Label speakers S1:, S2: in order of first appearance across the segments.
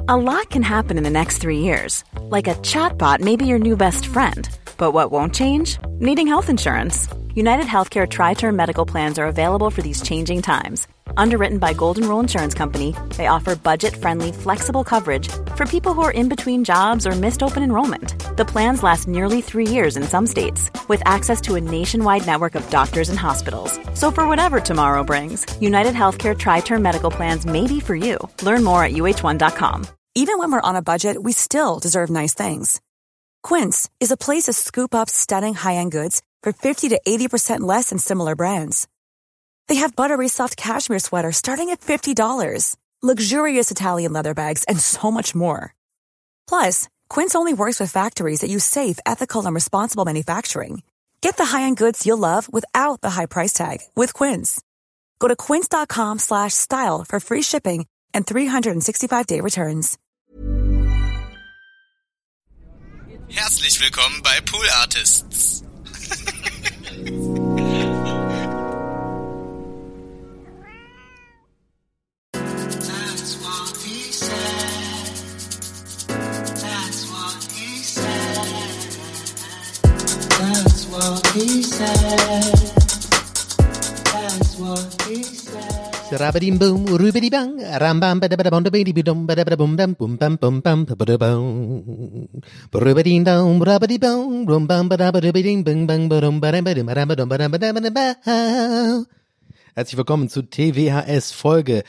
S1: A lot can happen in the next 3 years. Like a chatbot may be your new best friend. But what won't change? Needing health insurance. United Healthcare Tri-Term Medical Plans are available for these changing times. Underwritten by Golden Rule Insurance Company, they offer budget-friendly, flexible coverage for people who are in between jobs or missed open enrollment. The plans last nearly 3 years in some states, with access to a nationwide network of doctors and hospitals. So for whatever tomorrow brings, United Healthcare Tri-Term Medical Plans may be for you. Learn more at uh1.com.
S2: Even when we're on a budget, we still deserve nice things. Quince is a place to scoop up stunning high-end goods for 50 to 80% less than similar brands. They have buttery soft cashmere sweaters starting at $50, luxurious Italian leather bags, and so much more. Plus, Quince only works with factories that use safe, ethical, and responsible manufacturing. Get the high-end goods you'll love without the high price tag with Quince. Go to quince.com/style for free shipping and 365-day returns.
S3: Herzlich willkommen bei Pool Artists.
S4: That's what he said. That's what he said. That's what he said. That's what he said.
S5: Rabadim boom, rubidi bang, rambam badabadabom, badabidum, badabadabum, bum bum bum bum, badabum, rubidin down, rabadibum, rum bam badabadidim, bing bang, badum, badabadum, badabadum, badabadum. Herzlich willkommen zu TWHS Folge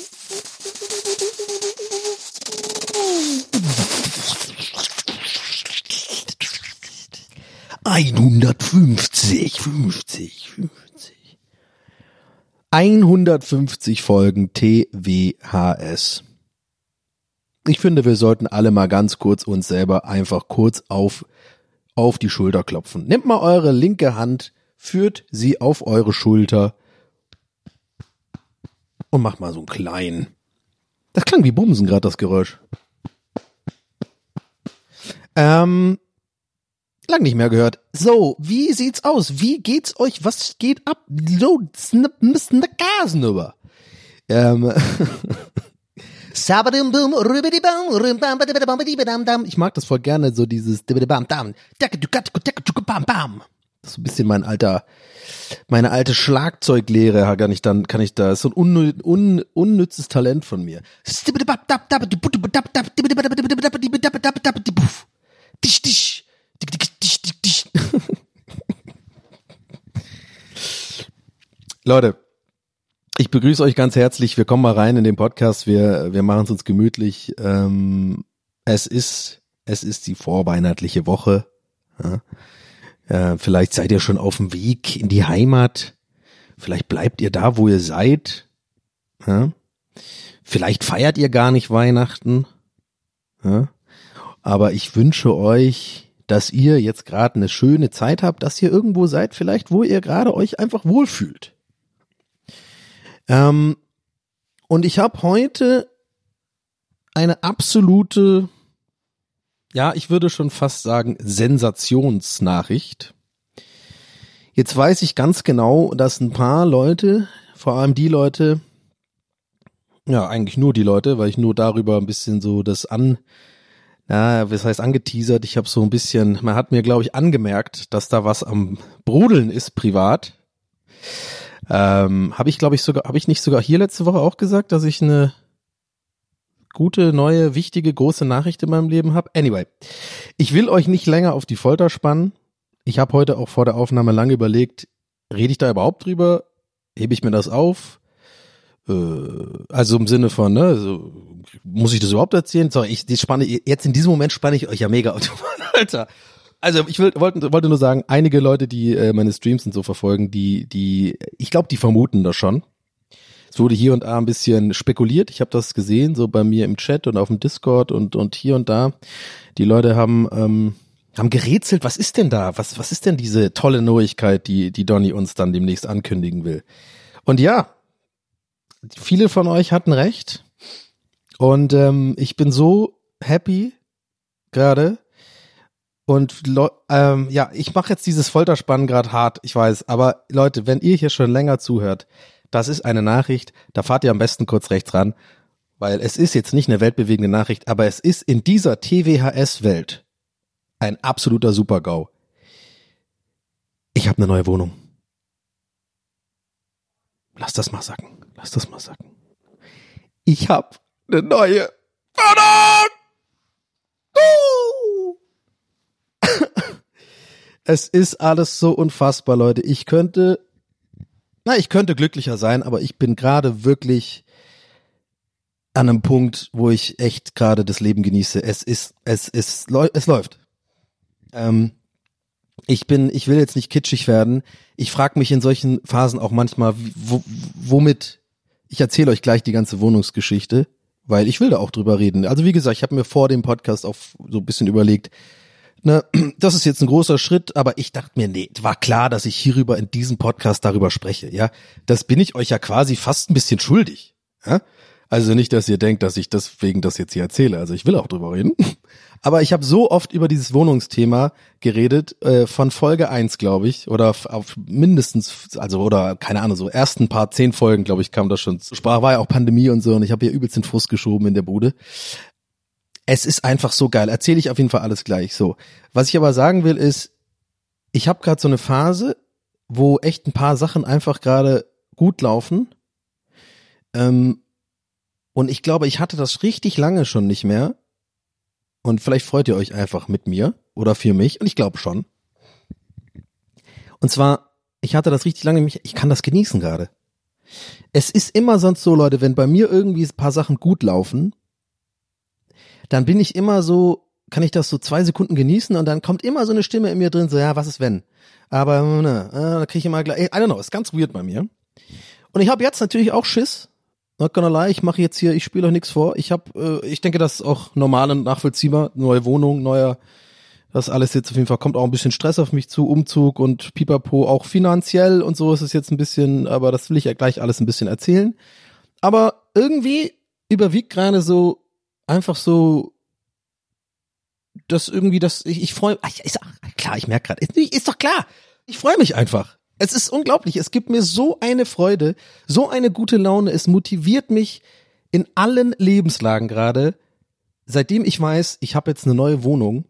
S5: 150 Folgen TWHS. Ich finde, wir sollten alle mal ganz kurz uns selber einfach kurz auf die Schulter klopfen. Nehmt mal eure linke Hand, führt sie auf eure Schulter und macht mal so einen kleinen. Das klang wie Bumsen gerade, das Geräusch. Lang nicht mehr gehört. So, wie sieht's aus? Wie geht's euch? Was geht ab? So, Gasen über. Ich mag das voll gerne, so dieses das ist so ein bisschen meine alte Schlagzeuglehre, kann ich da, ist so ein unnützes Talent von mir. Leute, ich begrüße euch ganz herzlich. Wir kommen mal rein in den Podcast. Wir machen es uns gemütlich. Es ist die vorweihnachtliche Woche. Ja. Vielleicht seid ihr schon auf dem Weg in die Heimat. Vielleicht bleibt ihr da, wo ihr seid. Ja. Vielleicht feiert ihr gar nicht Weihnachten. Ja. Aber ich wünsche euch, dass ihr jetzt gerade eine schöne Zeit habt, dass ihr irgendwo seid, vielleicht wo ihr gerade euch einfach wohlfühlt. Und ich habe heute eine absolute, ja, ich würde schon fast sagen, Sensationsnachricht. Jetzt weiß ich ganz genau, dass ein paar Leute, vor allem die Leute, ja, eigentlich nur die Leute, weil ich nur darüber ein bisschen so was heißt angeteasert, ich habe so ein bisschen, man hat mir, glaube ich, angemerkt, dass da was am Brodeln ist, privat. Habe ich nicht sogar hier letzte Woche auch gesagt, dass ich eine gute, neue, wichtige, große Nachricht in meinem Leben habe? Anyway, ich will euch nicht länger auf die Folter spannen. Ich habe heute auch vor der Aufnahme lange überlegt, rede ich da überhaupt drüber? Hebe ich mir das auf? Also im Sinne von, so, muss ich das überhaupt erzählen? So, jetzt in diesem Moment spanne ich euch ja mega automatisch, Alter. Also ich wollte nur sagen, einige Leute, die meine Streams und so verfolgen, ich glaube, die vermuten das schon. Es wurde hier und da ein bisschen spekuliert. Ich habe das gesehen, so bei mir im Chat und auf dem Discord und hier und da. Die Leute haben gerätselt, was ist denn da? Was ist denn diese tolle Neuigkeit, die Donny uns dann demnächst ankündigen will? Und ja, viele von euch hatten recht. Und ich bin so happy gerade. Und ich mache jetzt dieses Folterspannen gerade hart, ich weiß. Aber Leute, wenn ihr hier schon länger zuhört, das ist eine Nachricht, da fahrt ihr am besten kurz rechts ran. weil es ist jetzt nicht eine weltbewegende Nachricht, aber es ist in dieser TWHS-Welt ein absoluter Super-GAU. Ich habe eine neue Wohnung. Lass das mal sacken. Ich habe eine neue Wohnung! Es ist alles so unfassbar, Leute. Ich könnte glücklicher sein, aber ich bin gerade wirklich an einem Punkt, wo ich echt gerade das Leben genieße. Es läuft. Ich will jetzt nicht kitschig werden. Ich frage mich in solchen Phasen auch manchmal, womit. Ich erzähle euch gleich die ganze Wohnungsgeschichte, weil ich will da auch drüber reden. Also wie gesagt, ich habe mir vor dem Podcast auch so ein bisschen überlegt, ne, das ist jetzt ein großer Schritt, aber ich dachte mir, nee, war klar, dass ich hierüber in diesem Podcast darüber spreche, ja. Das bin ich euch ja quasi fast ein bisschen schuldig, ja. Also nicht, dass ihr denkt, dass ich deswegen das jetzt hier erzähle. Also ich will auch drüber reden. Aber ich habe so oft über dieses Wohnungsthema geredet, von Folge 1, glaube ich, oder auf mindestens, also oder keine Ahnung, so ersten paar 10 Folgen, glaube ich, kam das schon zur Sprache. War ja auch Pandemie und so und ich habe hier übelst den Frust geschoben in der Bude. Es ist einfach so geil. Erzähle ich auf jeden Fall alles gleich. So, was ich aber sagen will ist, ich habe gerade so eine Phase, wo echt ein paar Sachen einfach gerade gut laufen. Und ich glaube, ich hatte das richtig lange schon nicht mehr. Und vielleicht freut ihr euch einfach mit mir oder für mich. Und ich glaube schon. Und zwar, ich hatte das richtig lange nicht, ich kann das genießen gerade. Es ist immer sonst so, Leute, wenn bei mir irgendwie ein paar Sachen gut laufen, dann bin ich immer so, kann ich das so 2 Sekunden genießen und dann kommt immer so eine Stimme in mir drin, so, ja, was ist wenn? Aber, da kriege ich immer gleich, I don't know, ist ganz weird bei mir. Und ich habe jetzt natürlich auch Schiss. Not gonna lie, ich spiele euch nichts vor. Ich denke, das ist auch normal und nachvollziehbar. Neue Wohnung, das alles jetzt auf jeden Fall, kommt auch ein bisschen Stress auf mich zu, Umzug und Pipapo, auch finanziell und so ist es jetzt ein bisschen, aber das will ich ja gleich alles ein bisschen erzählen. Aber irgendwie überwiegt gerade so, einfach so, dass irgendwie ich freue, klar, ich merke gerade, ist doch klar, ich freue mich einfach. Es ist unglaublich, es gibt mir so eine Freude, so eine gute Laune, es motiviert mich in allen Lebenslagen gerade, seitdem ich weiß, ich habe jetzt eine neue Wohnung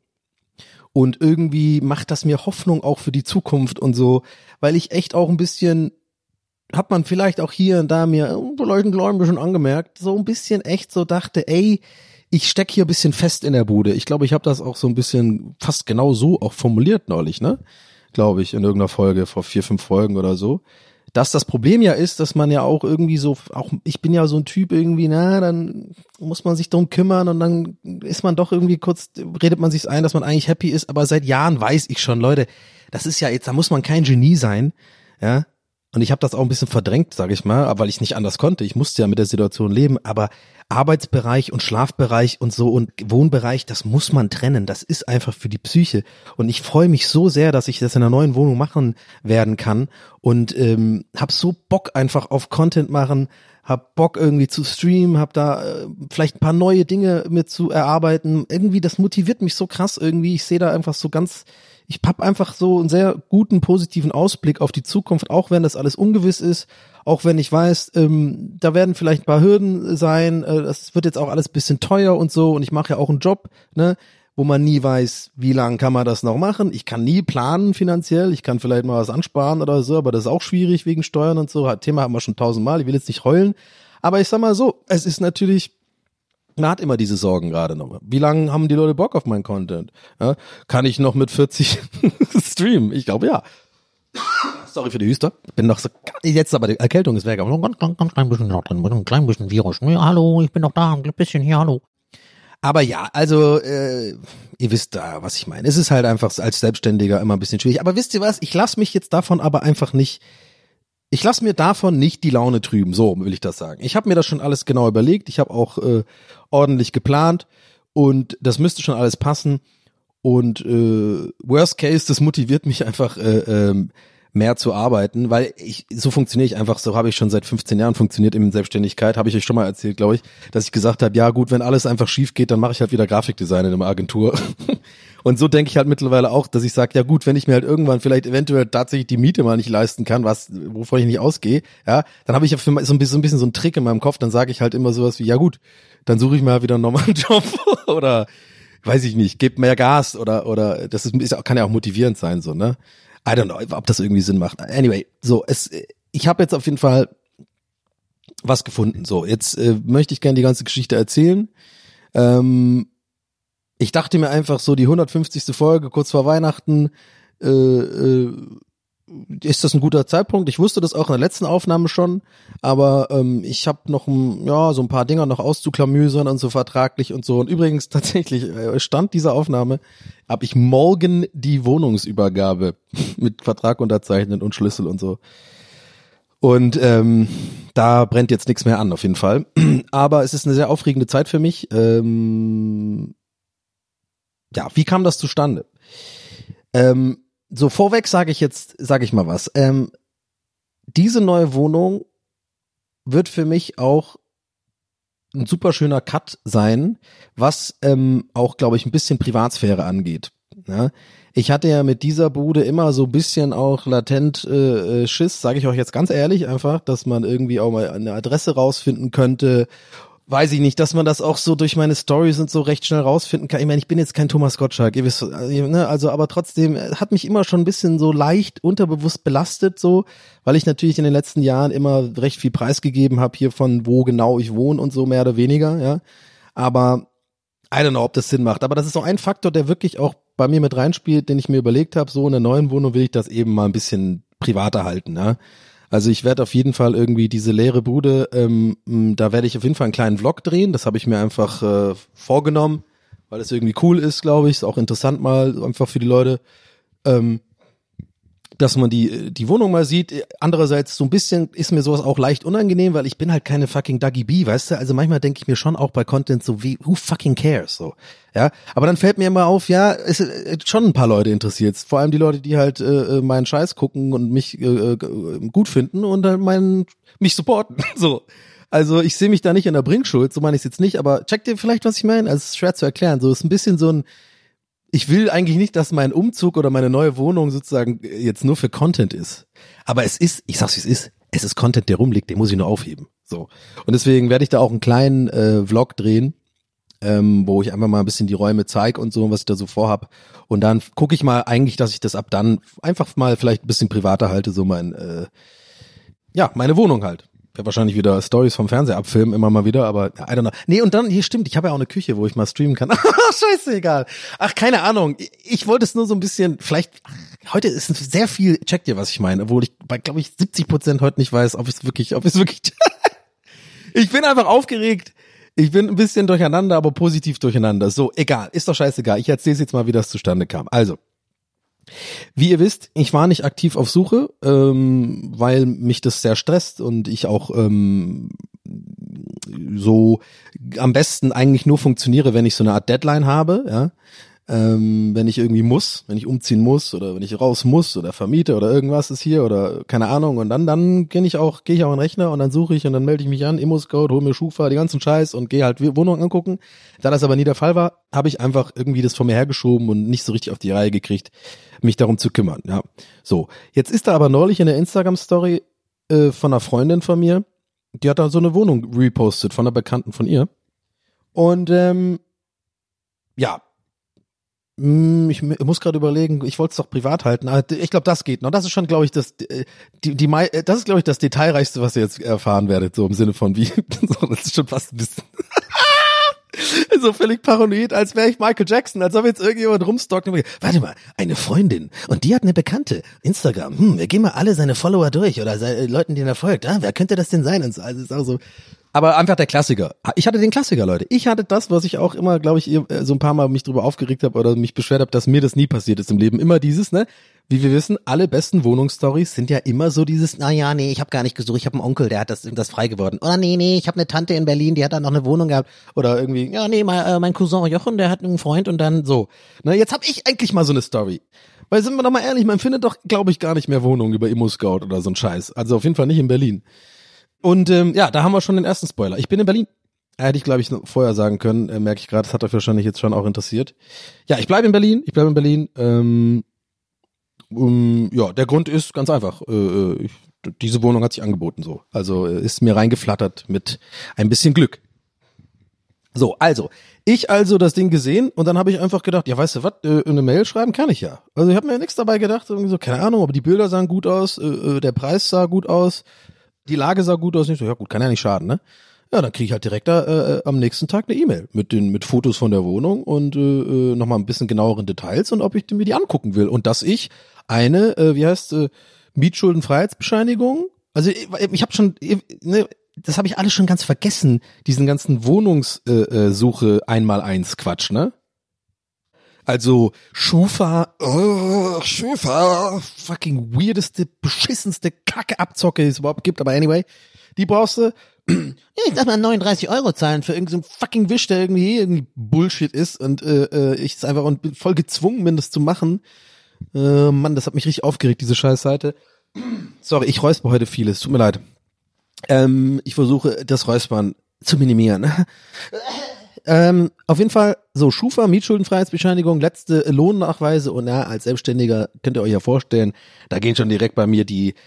S5: und irgendwie macht das mir Hoffnung auch für die Zukunft und so, weil ich echt auch ein bisschen, hat man vielleicht auch hier und da mir vielleicht ein bisschen angemerkt, so ein bisschen echt so dachte, ey, ich steck hier ein bisschen fest in der Bude. Ich glaube, ich habe das auch so ein bisschen fast genau so auch formuliert neulich, ne? Glaube ich, in irgendeiner Folge, vor 4, 5 Folgen oder so. Dass das Problem ja ist, dass man ja auch irgendwie so, auch ich bin ja so ein Typ irgendwie, dann muss man sich drum kümmern und dann ist man doch irgendwie kurz, redet man sich ein, dass man eigentlich happy ist, aber seit Jahren weiß ich schon, Leute, das ist ja jetzt, da muss man kein Genie sein, ja. Und ich habe das auch ein bisschen verdrängt, sage ich mal, weil ich nicht anders konnte. Ich musste ja mit der Situation leben, aber Arbeitsbereich und Schlafbereich und so und Wohnbereich, das muss man trennen. Das ist einfach für die Psyche. Und ich freue mich so sehr, dass ich das in einer neuen Wohnung machen werden kann und habe so Bock einfach auf Content machen, hab Bock irgendwie zu streamen, hab da vielleicht ein paar neue Dinge mit zu erarbeiten. Irgendwie, das motiviert mich so krass irgendwie. Ich sehe da einfach so ganz, ich hab einfach so einen sehr guten, positiven Ausblick auf die Zukunft, auch wenn das alles ungewiss ist, auch wenn ich weiß, da werden vielleicht ein paar Hürden sein, das wird jetzt auch alles ein bisschen teuer und so und ich mache ja auch einen Job, ne, wo man nie weiß, wie lange kann man das noch machen. Ich kann nie planen finanziell, ich kann vielleicht mal was ansparen oder so, aber das ist auch schwierig wegen Steuern und so. Thema haben wir schon 1000-mal, ich will jetzt nicht heulen, aber ich sag mal so, es ist natürlich, man hat immer diese Sorgen gerade noch. Wie lange haben die Leute Bock auf meinen Content? Ja, kann ich noch mit 40 streamen? Ich glaube ja. Sorry für die Hüster. Bin noch so, jetzt aber die Erkältung ist weg. Aber noch ganz klein bisschen noch drin, ein klein bisschen Virus. Ja, hallo, ich bin noch da, ein bisschen hier, hallo. Aber ja, also ihr wisst da, was ich meine. Es ist halt einfach als Selbstständiger immer ein bisschen schwierig. Aber wisst ihr was? Ich lasse mich jetzt davon aber einfach nicht, ich lasse mir davon nicht die Laune trüben. So will ich das sagen. Ich habe mir das schon alles genau überlegt. Ich habe auch ordentlich geplant und das müsste schon alles passen. Und worst case, das motiviert mich einfach mehr zu arbeiten, weil so funktioniere ich einfach, so habe ich schon seit 15 Jahren funktioniert in Selbstständigkeit, habe ich euch schon mal erzählt, glaube ich, dass ich gesagt habe, ja gut, wenn alles einfach schief geht, dann mache ich halt wieder Grafikdesign in einer Agentur. Und so denke ich halt mittlerweile auch, dass ich sage, ja gut, wenn ich mir halt irgendwann vielleicht eventuell tatsächlich die Miete mal nicht leisten kann, wovon ich nicht ausgehe, ja, dann habe ich ja für so ein bisschen so einen Trick in meinem Kopf, dann sage ich halt immer sowas wie, ja gut, dann suche ich mal wieder einen normalen Job oder weiß ich nicht, gebt mehr Gas oder das kann ja auch motivierend sein, so, ne? I don't know, ob das irgendwie Sinn macht. Anyway, so, ich habe jetzt auf jeden Fall was gefunden. So, jetzt möchte ich gerne die ganze Geschichte erzählen. Ich dachte mir einfach so, die 150. Folge kurz vor Weihnachten, ist das ein guter Zeitpunkt? Ich wusste das auch in der letzten Aufnahme schon, aber ich habe noch so ein paar Dinger noch auszuklamüsern und so vertraglich und so. Und übrigens tatsächlich, Stand dieser Aufnahme, habe ich morgen die Wohnungsübergabe mit Vertrag unterzeichnen und Schlüssel und so. Und da brennt jetzt nichts mehr an, auf jeden Fall. Aber es ist eine sehr aufregende Zeit für mich. Ja, wie kam das zustande? So vorweg sage ich mal was. Diese neue Wohnung wird für mich auch ein super schöner Cut sein, was auch, glaube ich, ein bisschen Privatsphäre angeht. Ja? Ich hatte ja mit dieser Bude immer so ein bisschen auch latent Schiss, sage ich euch jetzt ganz ehrlich einfach, dass man irgendwie auch mal eine Adresse rausfinden könnte. Weiß ich nicht, dass man das auch so durch meine Storys und so recht schnell rausfinden kann. Ich meine, ich bin jetzt kein Thomas Gottschalk, ihr wisst, ne, also aber trotzdem hat mich immer schon ein bisschen so leicht unterbewusst belastet, so, weil ich natürlich in den letzten Jahren immer recht viel preisgegeben habe hier von wo genau ich wohne und so mehr oder weniger, ja. Aber I don't know, ob das Sinn macht. Aber das ist so ein Faktor, der wirklich auch bei mir mit reinspielt, den ich mir überlegt habe, so in der neuen Wohnung will ich das eben mal ein bisschen privater halten, ja. Also ich werde auf jeden Fall irgendwie diese leere Bude, da werde ich auf jeden Fall einen kleinen Vlog drehen. Das habe ich mir einfach vorgenommen, weil es irgendwie cool ist, glaube ich. Ist auch interessant mal einfach für die Leute, dass man die Wohnung mal sieht. Andererseits so ein bisschen ist mir sowas auch leicht unangenehm, weil ich bin halt keine fucking Dougie B, weißt du? Also manchmal denke ich mir schon auch bei Content so wie, who fucking cares, so. Ja, aber dann fällt mir immer auf, ja, es ist schon ein paar Leute interessiert, vor allem die Leute, die halt meinen Scheiß gucken und mich gut finden und dann mich supporten, so. Also ich sehe mich da nicht in der Bringschuld, so meine ich es jetzt nicht, aber checkt ihr vielleicht, was ich meine? Also es ist schwer zu erklären, so ist ein bisschen so ein, ich will eigentlich nicht, dass mein Umzug oder meine neue Wohnung sozusagen jetzt nur für Content ist. Aber es ist, ich sag's wie es ist Content, der rumliegt, den muss ich nur aufheben. So. Und deswegen werde ich da auch einen kleinen Vlog drehen, wo ich einfach mal ein bisschen die Räume zeige und so, was ich da so vorhab. Und dann gucke ich mal eigentlich, dass ich das ab dann einfach mal vielleicht ein bisschen privater halte, so meine Wohnung halt. Ich werde wahrscheinlich wieder Stories vom Fernseher abfilmen, immer mal wieder, aber I don't know. Nee, und dann, hier stimmt, ich habe ja auch eine Küche, wo ich mal streamen kann. Scheiße, egal. Ach, keine Ahnung. Ich wollte es nur so ein bisschen, vielleicht, heute ist sehr viel, checkt ihr, was ich meine, obwohl ich bei, glaube ich, 70% heute nicht weiß, ob es wirklich ich bin einfach aufgeregt. Ich bin ein bisschen durcheinander, aber positiv durcheinander. So, egal, ist doch scheißegal. Ich erzähle jetzt mal, wie das zustande kam. Also, wie ihr wisst, ich war nicht aktiv auf Suche, weil mich das sehr stresst und ich auch so am besten eigentlich nur funktioniere, wenn ich so eine Art Deadline habe, ja. Wenn ich irgendwie wenn ich umziehen muss oder wenn ich raus muss oder vermiete oder irgendwas ist hier oder keine Ahnung und dann gehe ich auch in den Rechner und dann suche ich und dann melde ich mich an, ImmoScout, hole mir Schufa, die ganzen Scheiß und gehe halt Wohnungen angucken. Da das aber nie der Fall war, habe ich einfach irgendwie das vor mir hergeschoben und nicht so richtig auf die Reihe gekriegt, mich darum zu kümmern, ja. So, jetzt ist da aber neulich in der Instagram-Story von einer Freundin von mir, die hat da so eine Wohnung repostet von einer Bekannten von ihr und ja, ich muss gerade überlegen, ich wollte es doch privat halten, aber ich glaube, das geht noch. Das ist schon, glaube ich, das ist, glaube ich, das Detailreichste, was ihr jetzt erfahren werdet, so im Sinne von wie, so, das ist schon fast ein bisschen so völlig paranoid, als wäre ich Michael Jackson, als ob jetzt irgendjemand rumstalkt und warte mal, eine Freundin und die hat eine Bekannte, Instagram, wir gehen mal alle seine Follower durch oder Leuten, denen er folgt, wer könnte das denn sein und so, also ist auch so. Aber einfach der Klassiker. Ich hatte den Klassiker, Leute. Ich hatte das, was ich auch immer, glaube ich, so ein paar Mal mich drüber aufgeregt habe oder mich beschwert habe, dass mir das nie passiert ist im Leben. Immer dieses, ne? Wie wir wissen, alle besten Wohnungsstories sind ja immer so dieses, naja, nee, ich habe gar nicht gesucht, ich habe einen Onkel, der hat das frei geworden. Oder nee, ich habe eine Tante in Berlin, die hat dann noch eine Wohnung gehabt. Oder irgendwie, ja, nee, mein Cousin Jochen, der hat einen Freund und dann so. Ne, jetzt habe ich eigentlich mal so eine Story. Weil sind wir doch mal ehrlich, man findet doch, glaube ich, gar nicht mehr Wohnungen über ImmoScout oder so ein Scheiß. Also auf jeden Fall nicht in Berlin. Und da haben wir schon den ersten Spoiler. Ich bin in Berlin. Hätte ich, glaube ich, noch vorher sagen können, merke ich gerade, das hat euch wahrscheinlich jetzt schon auch interessiert. Ja, ich bleibe in Berlin. Ja, der Grund ist ganz einfach. Diese Wohnung hat sich angeboten so. Also ist mir reingeflattert mit ein bisschen Glück. So, ich das Ding gesehen und dann habe ich einfach gedacht, ja, weißt du was, eine Mail schreiben kann ich ja. Also ich habe mir nichts dabei gedacht, irgendwie so, keine Ahnung, aber die Bilder sahen gut aus, der Preis sah gut aus, die Lage sah gut aus. Nicht so, ja gut, kann ja nicht schaden, ne? Ja, dann kriege ich halt direkt am nächsten Tag eine E-Mail mit Fotos von der Wohnung und nochmal ein bisschen genaueren Details und ob ich mir die angucken will. Und dass ich eine, Mietschuldenfreiheitsbescheinigung, also ich habe schon, ne, das habe ich alles schon ganz vergessen, diesen ganzen Wohnungssuche 1x1 Quatsch, ne? Also Schufa, fucking weirdeste, beschissenste Kacke-Abzocke, die es überhaupt gibt, aber anyway, die brauchst du. Ich darf mal 39 € zahlen für irgendeinen so fucking Wisch, der irgendwie Bullshit ist und ich es einfach und bin voll gezwungen bin, das zu machen. Mann, das hat mich richtig aufgeregt, diese Scheißseite. Sorry, ich räusper heute vieles, tut mir leid. Ich versuche das Räuspern zu minimieren. Auf jeden Fall, so Schufa, Mietschuldenfreiheitsbescheinigung, letzte Lohnnachweise und ja, als Selbstständiger könnt ihr euch ja vorstellen, da ging schon direkt bei mir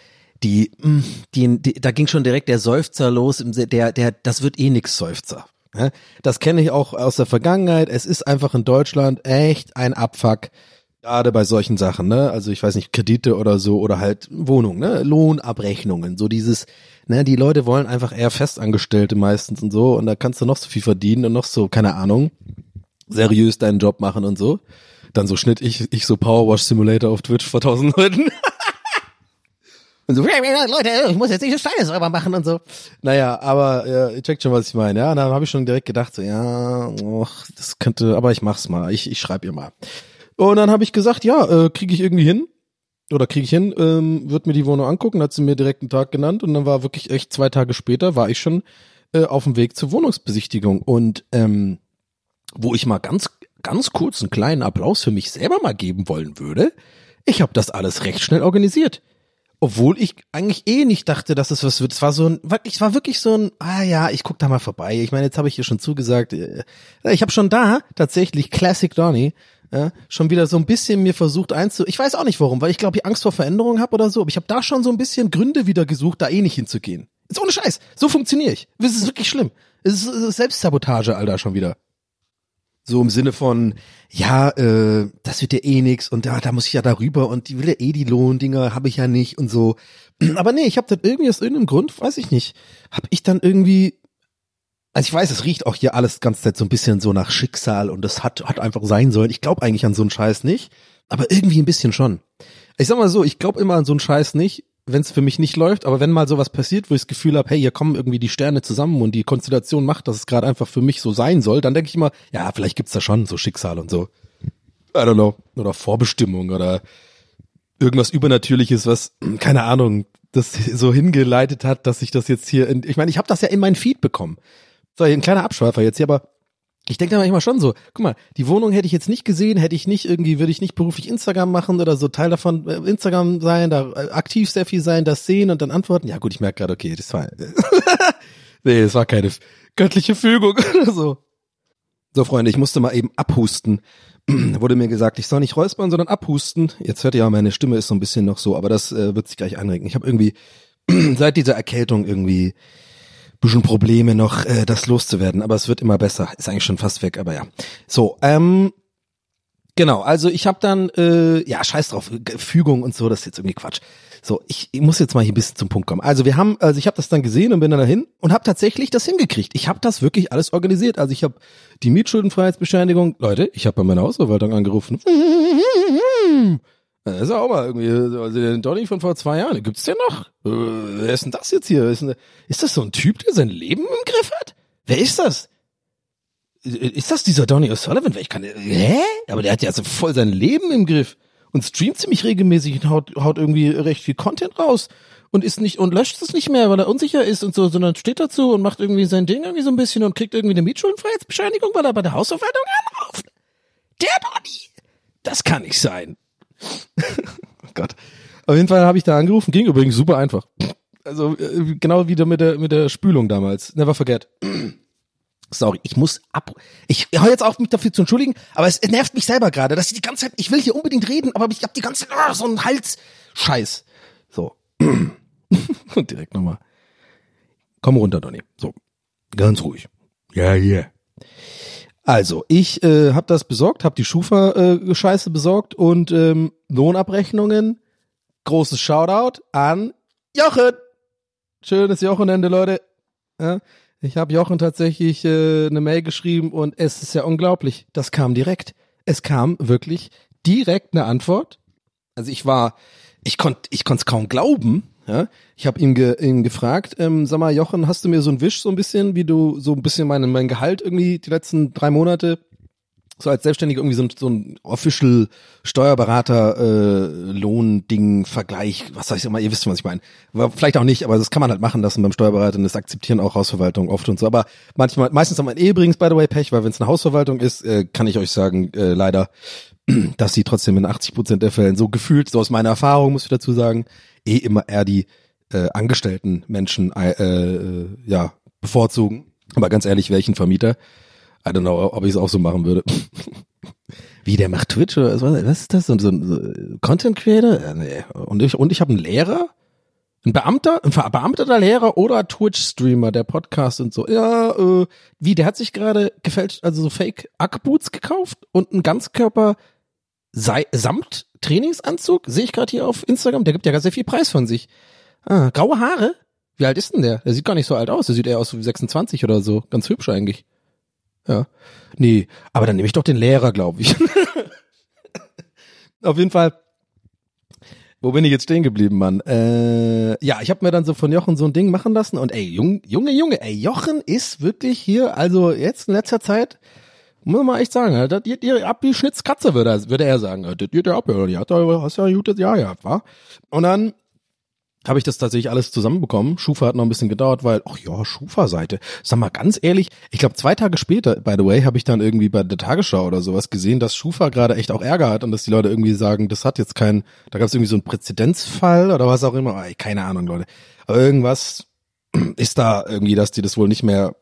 S5: da ging schon direkt der Seufzer los, das wird eh nix Seufzer. Das kenne ich auch aus der Vergangenheit. Es ist einfach in Deutschland echt ein Abfuck, gerade bei solchen Sachen, ne? Also ich weiß nicht, Kredite oder so oder halt Wohnungen, ne? Lohnabrechnungen, so dieses, ne? Die Leute wollen einfach eher Festangestellte meistens und so und da kannst du noch so viel verdienen und noch so, keine Ahnung, seriös deinen Job machen und so. Dann so Schnitt ich so Powerwash Simulator auf Twitch vor 1000 Leuten. Und so, Leute, ich muss jetzt nicht das Steine sauber machen und so. Naja, aber ihr checkt schon, was ich meine. Ja, und dann habe ich schon direkt gedacht, so, ja, das könnte, aber ich mach's mal. Ich schreibe ihr mal. Und dann habe ich gesagt, ja, kriege ich irgendwie hin. Oder kriege ich hin, wird mir die Wohnung angucken, hat sie mir direkt einen Tag genannt. Und dann war wirklich echt 2 Tage später, war ich schon auf dem Weg zur Wohnungsbesichtigung. Und wo ich mal ganz kurz einen kleinen Applaus für mich selber mal geben wollen würde, ich habe das alles recht schnell organisiert. Obwohl ich eigentlich nicht dachte, dass es was wird. Es war wirklich so ein, ich guck da mal vorbei. Ich meine, jetzt habe ich hier schon zugesagt. Ich habe schon da tatsächlich Classic Donny schon wieder so ein bisschen mir versucht ich weiß auch nicht warum, weil ich glaube, ich Angst vor Veränderungen habe oder so. Aber ich habe da schon so ein bisschen Gründe wieder gesucht, da nicht hinzugehen. Ist ohne Scheiß. So funktioniere ich. Das ist wirklich schlimm. Es ist Selbstsabotage, Alter, schon wieder. So im Sinne von, das wird ja eh nix und da muss ich ja darüber und die will ja die Lohndinger, habe ich ja nicht und so. Aber nee, ich habe dann irgendwie aus irgendeinem Grund, weiß ich nicht, habe ich dann irgendwie, also ich weiß, es riecht auch hier alles die ganze Zeit so ein bisschen so nach Schicksal und das hat einfach sein sollen. Ich glaube eigentlich an so einen Scheiß nicht, aber irgendwie ein bisschen schon. Ich sag mal so, ich glaube immer an so einen Scheiß nicht, wenn es für mich nicht läuft, aber wenn mal sowas passiert, wo ich das Gefühl habe, hey, hier kommen irgendwie die Sterne zusammen und die Konstellation macht, dass es gerade einfach für mich so sein soll, dann denke ich immer, ja, vielleicht gibt's da schon so Schicksal und so. I don't know. Oder Vorbestimmung oder irgendwas Übernatürliches, was, keine Ahnung, das so hingeleitet hat, dass ich das jetzt hier ich meine, ich habe das ja in meinen Feed bekommen. So, ein kleiner Abschweifer jetzt hier, aber ich denke da manchmal schon so, guck mal, die Wohnung hätte ich jetzt nicht gesehen, würde ich nicht beruflich Instagram machen oder so Teil davon Instagram sein, da aktiv sehr viel sein, das sehen und dann antworten. Ja gut, ich merke gerade, okay, das war keine göttliche Fügung oder so. So Freunde, ich musste mal eben abhusten. Wurde mir gesagt, ich soll nicht räuspern, sondern abhusten. Jetzt hört ihr ja, meine Stimme ist so ein bisschen noch so, aber das wird sich gleich einregen. Ich habe irgendwie seit dieser Erkältung irgendwie bisschen Probleme noch, das loszuwerden, aber es wird immer besser. Ist eigentlich schon fast weg, aber ja. So, genau, also ich habe dann, scheiß drauf, Fügung und so, das ist jetzt irgendwie Quatsch. So, ich muss jetzt mal hier ein bisschen zum Punkt kommen. Also ich habe das dann gesehen und bin dann dahin und habe tatsächlich das hingekriegt. Ich habe das wirklich alles organisiert. Also ich habe die Mietschuldenfreiheitsbescheinigung, Leute, ich habe bei meiner Hausverwaltung angerufen. Das ist auch mal irgendwie, also den Donny von vor 2 Jahren, gibt's den noch? Wer ist denn das jetzt hier? Ist das so ein Typ, der sein Leben im Griff hat? Wer ist das? Ist das dieser Donny O'Sullivan? Aber der hat ja so voll sein Leben im Griff und streamt ziemlich regelmäßig und haut irgendwie recht viel Content raus und löscht es nicht mehr, weil er unsicher ist und so, sondern steht dazu und macht irgendwie sein Ding irgendwie so ein bisschen und kriegt irgendwie eine Mietschuldenfreiheitsbescheinigung, weil er bei der Hausverwaltung anruft. Der Donny! Das kann nicht sein. Oh Gott. Auf jeden Fall habe ich da angerufen, ging übrigens super einfach. Also genau wie mit der Spülung damals. Never forget. Sorry, ich höre jetzt auf, mich dafür zu entschuldigen, aber es nervt mich selber gerade, dass ich die ganze Zeit, ich will hier unbedingt reden, aber ich habe die ganze Zeit so einen Halsscheiß. So. Und direkt nochmal. Komm runter, Donny. So. Ganz ruhig. Ja, yeah. Also, ich habe das besorgt, habe die Schufa-Scheiße besorgt und Lohnabrechnungen. Großes Shoutout an Jochen. Schönes Wochenende, Leute. Ja, ich habe Jochen tatsächlich eine Mail geschrieben und es ist ja unglaublich. Das kam direkt. Es kam wirklich direkt eine Antwort. Also ich konnte es kaum glauben. Ja, ich habe ihn gefragt, sag mal, Jochen, hast du mir so einen Wisch so ein bisschen, wie du so ein bisschen mein Gehalt irgendwie die letzten 3 Monate so als Selbstständiger irgendwie so ein Official Steuerberater Lohnding Vergleich, was sag ich immer, ihr wisst, was ich meine. Vielleicht auch nicht, aber das kann man halt machen lassen beim Steuerberater und das akzeptieren auch Hausverwaltung oft und so, aber meistens haben wir übrigens by the way Pech, weil wenn es eine Hausverwaltung ist, kann ich euch sagen, leider, dass sie trotzdem in 80% der Fällen so gefühlt, so aus meiner Erfahrung muss ich dazu sagen, immer eher die angestellten Menschen bevorzugen. Aber ganz ehrlich, welchen Vermieter? I don't know, ob ich es auch so machen würde. Wie, der macht Twitch oder was ist das? So ein Content Creator? Nee. Und ich habe einen Lehrer? Ein beamteter Lehrer oder Twitch-Streamer, der Podcast und so. Ja, der hat sich gerade gefälscht, also so Fake-Ackboots gekauft und einen Ganzkörper samt Trainingsanzug, sehe ich gerade hier auf Instagram, der gibt ja ganz sehr viel Preis von sich. Graue Haare? Wie alt ist denn der? Der sieht gar nicht so alt aus, der sieht eher aus wie 26 oder so, ganz hübsch eigentlich. Ja, nee, aber dann nehme ich doch den Lehrer, glaube ich. Auf jeden Fall, wo bin ich jetzt stehen geblieben, Mann? Ja, ich habe mir dann so von Jochen so ein Ding machen lassen und ey, Junge, ey, Jochen ist wirklich hier, also jetzt in letzter Zeit, muss man mal echt sagen, das geht ihr ab wie Schnitzkatze, würde er sagen. Das geht ihr ab, ja, hast ja ein gutes Jahr gehabt, wa? Und dann habe ich das tatsächlich alles zusammenbekommen. Schufa hat noch ein bisschen gedauert, weil, ach ja, Schufa-Seite. Sag mal ganz ehrlich, ich glaube 2 Tage später, by the way, habe ich dann irgendwie bei der Tagesschau oder sowas gesehen, dass Schufa gerade echt auch Ärger hat und dass die Leute irgendwie sagen, das hat jetzt da gab es irgendwie so einen Präzedenzfall oder was auch immer. Keine Ahnung, Leute. Aber irgendwas ist da irgendwie, dass das wohl nicht mehr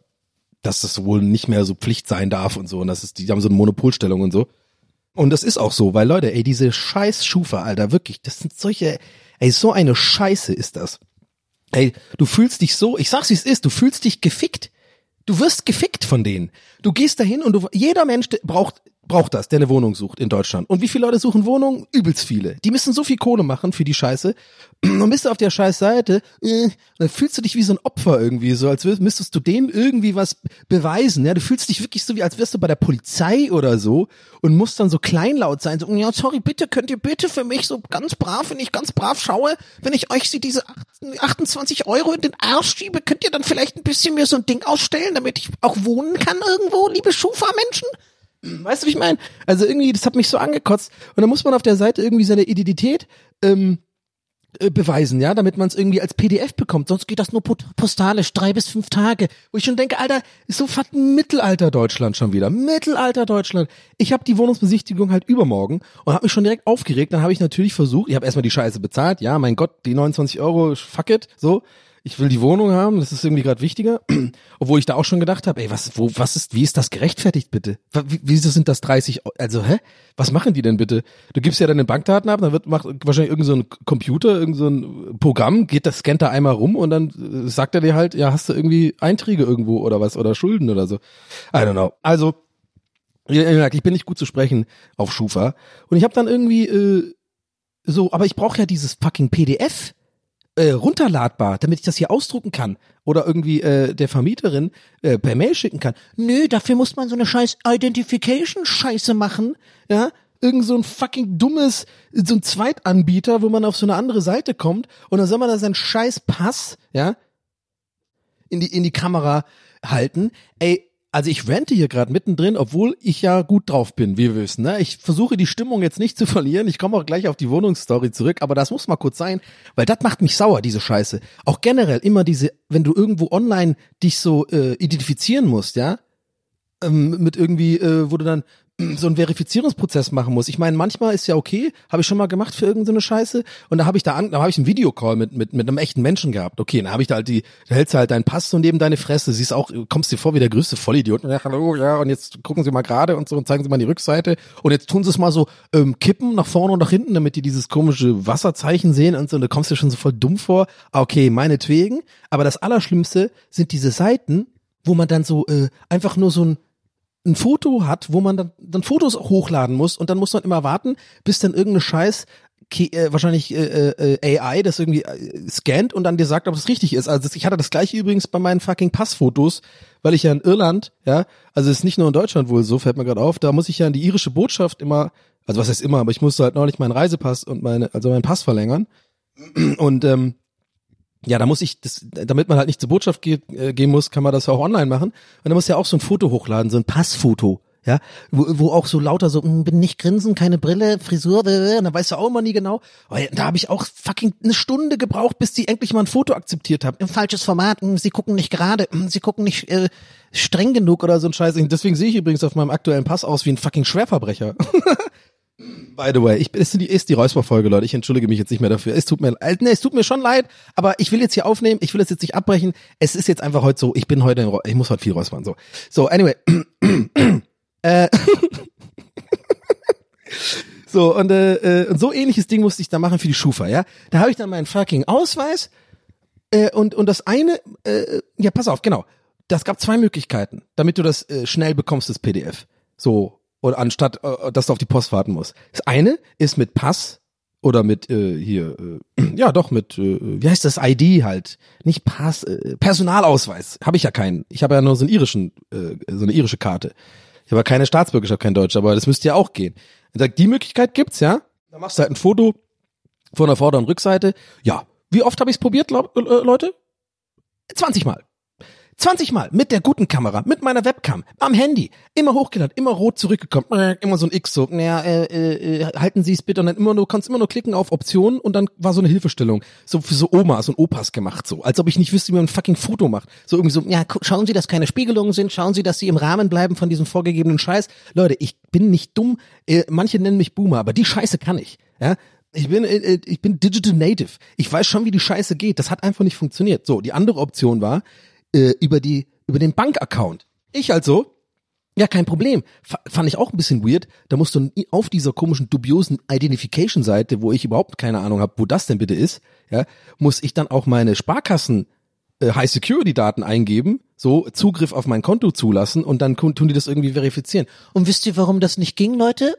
S5: so Pflicht sein darf und so. Und die haben so eine Monopolstellung und so. Und das ist auch so, weil Leute, ey, diese scheiß Schufa, Alter, wirklich, das sind so eine Scheiße ist das. Ey, du fühlst dich so, ich sag's wie es ist, du fühlst dich gefickt. Du wirst gefickt von denen. Du gehst dahin und jeder Mensch braucht das, der eine Wohnung sucht in Deutschland. Und wie viele Leute suchen Wohnungen? Übelst viele. Die müssen so viel Kohle machen für die Scheiße. Und bist du auf der Scheißseite, dann fühlst du dich wie so ein Opfer irgendwie, so als müsstest du dem irgendwie was beweisen. Ja, du fühlst dich wirklich so, wie als wärst du bei der Polizei oder so und musst dann so kleinlaut sein. So, ja, sorry, bitte, könnt ihr bitte für mich so ganz brav, wenn ich ganz brav schaue, wenn ich euch diese 28 € in den Arsch schiebe, könnt ihr dann vielleicht ein bisschen mir so ein Ding ausstellen, damit ich auch wohnen kann irgendwo, liebe Schufa-Menschen? Weißt du, wie ich meine? Also irgendwie, das hat mich so angekotzt. Und dann muss man auf der Seite irgendwie seine Identität beweisen, ja, damit man es irgendwie als PDF bekommt. Sonst geht das nur postalisch, 3 bis 5 Tage. Wo ich schon denke, Alter, ist so fucking Mittelalter-Deutschland schon wieder. Mittelalter-Deutschland. Ich habe die Wohnungsbesichtigung halt übermorgen und habe mich schon direkt aufgeregt. Dann habe ich natürlich versucht, ich habe erstmal die Scheiße bezahlt. Ja, mein Gott, die 29 €, fuck it, so. Ich will die Wohnung haben, das ist irgendwie gerade wichtiger. Obwohl ich da auch schon gedacht habe, ey, wie ist das gerechtfertigt, bitte? Wieso sind das 30 €? Also, was machen die denn bitte? Du gibst ja deine Bankdaten ab, dann macht wahrscheinlich irgend so ein Computer, irgend so ein Programm, scannt da einmal rum und dann sagt er dir halt, ja, hast du irgendwie Einträge irgendwo oder was oder Schulden oder so. I don't know. Also, ich bin nicht gut zu sprechen auf Schufa. Und ich habe dann irgendwie aber ich brauche ja dieses fucking PDF runterladbar, damit ich das hier ausdrucken kann oder irgendwie der Vermieterin per Mail schicken kann. Nö, dafür muss man so eine scheiß Identification-Scheiße machen, ja, irgend so ein fucking so ein Zweitanbieter, wo man auf so eine andere Seite kommt und dann soll man da seinen scheiß Pass, ja, in die Kamera halten. Ey, also ich rante hier gerade mittendrin, obwohl ich ja gut drauf bin, wie wir wissen. Ne? Ich versuche die Stimmung jetzt nicht zu verlieren. Ich komme auch gleich auf die Wohnungsstory zurück, aber das muss mal kurz sein, weil das macht mich sauer, diese Scheiße. Auch generell immer wenn du irgendwo online dich so identifizieren musst, ja, mit irgendwie, wo du dann so einen Verifizierungsprozess machen musst. Ich meine, manchmal ist ja okay, habe ich schon mal gemacht für irgendeine Scheiße und da habe ich habe ich einen Videocall mit einem echten Menschen gehabt. Okay, dann habe ich da hältst du halt deinen Pass so neben deine Fresse, siehst auch, kommst dir vor wie der größte Vollidiot. Ja, hallo, ja, und jetzt gucken Sie mal gerade und so und zeigen Sie mal die Rückseite und jetzt tun Sie es mal so kippen nach vorne und nach hinten, damit die dieses komische Wasserzeichen sehen und so und da kommst du dir schon so voll dumm vor. Okay, meinetwegen, aber das Allerschlimmste sind diese Seiten, wo man dann so einfach nur so ein Foto hat, wo man dann Fotos hochladen muss und dann muss man immer warten, bis dann irgendeine Scheiß wahrscheinlich AI das irgendwie scannt und dann dir sagt, ob das richtig ist. Also ich hatte das gleiche übrigens bei meinen fucking Passfotos, weil ich ja in Irland, ja, also es ist nicht nur in Deutschland wohl so, fällt mir gerade auf, da muss ich ja in die irische Botschaft immer, also was heißt immer, aber ich musste halt neulich meinen Reisepass und meinen Pass verlängern und ja, da muss ich, damit man halt nicht zur Botschaft gehen muss, kann man das ja auch online machen. Und da muss ja auch so ein Foto hochladen, so ein Passfoto, ja, wo auch so lauter so, bin nicht grinsen, keine Brille, Frisur, und da weißt du auch immer nie genau. Aber da habe ich auch fucking eine Stunde gebraucht, bis die endlich mal ein Foto akzeptiert haben. Im falsches Format, sie gucken nicht gerade, sie gucken nicht streng genug oder so ein Scheiß. Deswegen sehe ich übrigens auf meinem aktuellen Pass aus wie ein fucking Schwerverbrecher. By the way, ist die Räusperfolge, Leute. Ich entschuldige mich jetzt nicht mehr dafür. Es tut mir schon leid, aber ich will jetzt hier aufnehmen. Ich will das jetzt nicht abbrechen. Es ist jetzt einfach heute so, ich muss heute viel räuspern. So, anyway. So, und so ähnliches Ding musste ich da machen für die Schufa, ja. Da habe ich dann meinen fucking Ausweis und das eine, ja, pass auf, genau. Das gab 2 Möglichkeiten, damit du das schnell bekommst, das PDF. So. Oder anstatt, dass du auf die Post warten musst. Das eine ist mit Pass oder mit wie heißt das, ID halt. Nicht Pass, Personalausweis. Habe ich ja keinen. Ich habe ja nur so eine irische Karte. Ich habe ja keine Staatsbürgerschaft, kein Deutsch, aber das müsste ja auch gehen. Die Möglichkeit gibt's, ja. Da machst du halt ein Foto von der Vorder- und Rückseite. Ja, wie oft habe ich es probiert, Leute? 20 Mal. 20 Mal mit der guten Kamera, mit meiner Webcam, am Handy, immer hochgeladen, immer rot zurückgekommen, immer so ein X so, halten Sie es bitte und dann kannst immer nur klicken auf Optionen und dann war so eine Hilfestellung, so für so Omas und Opas gemacht, so, als ob ich nicht wüsste, wie man ein fucking Foto macht. So irgendwie so, ja, schauen Sie, dass keine Spiegelungen sind, schauen Sie, dass Sie im Rahmen bleiben von diesem vorgegebenen Scheiß. Leute, ich bin nicht dumm, manche nennen mich Boomer, aber die Scheiße kann ich, ja. Ich bin Digital Native. Ich weiß schon, wie die Scheiße geht. Das hat einfach nicht funktioniert. So, die andere Option war, über den Bankaccount. Ich also, ja, kein Problem. Fand ich auch ein bisschen weird. Da musst du auf dieser komischen, dubiosen Identification-Seite, wo ich überhaupt keine Ahnung habe, wo das denn bitte ist, ja, muss ich dann auch meine Sparkassen High-Security-Daten eingeben, so Zugriff auf mein Konto zulassen und dann tun die das irgendwie verifizieren. Und wisst ihr, warum das nicht ging, Leute?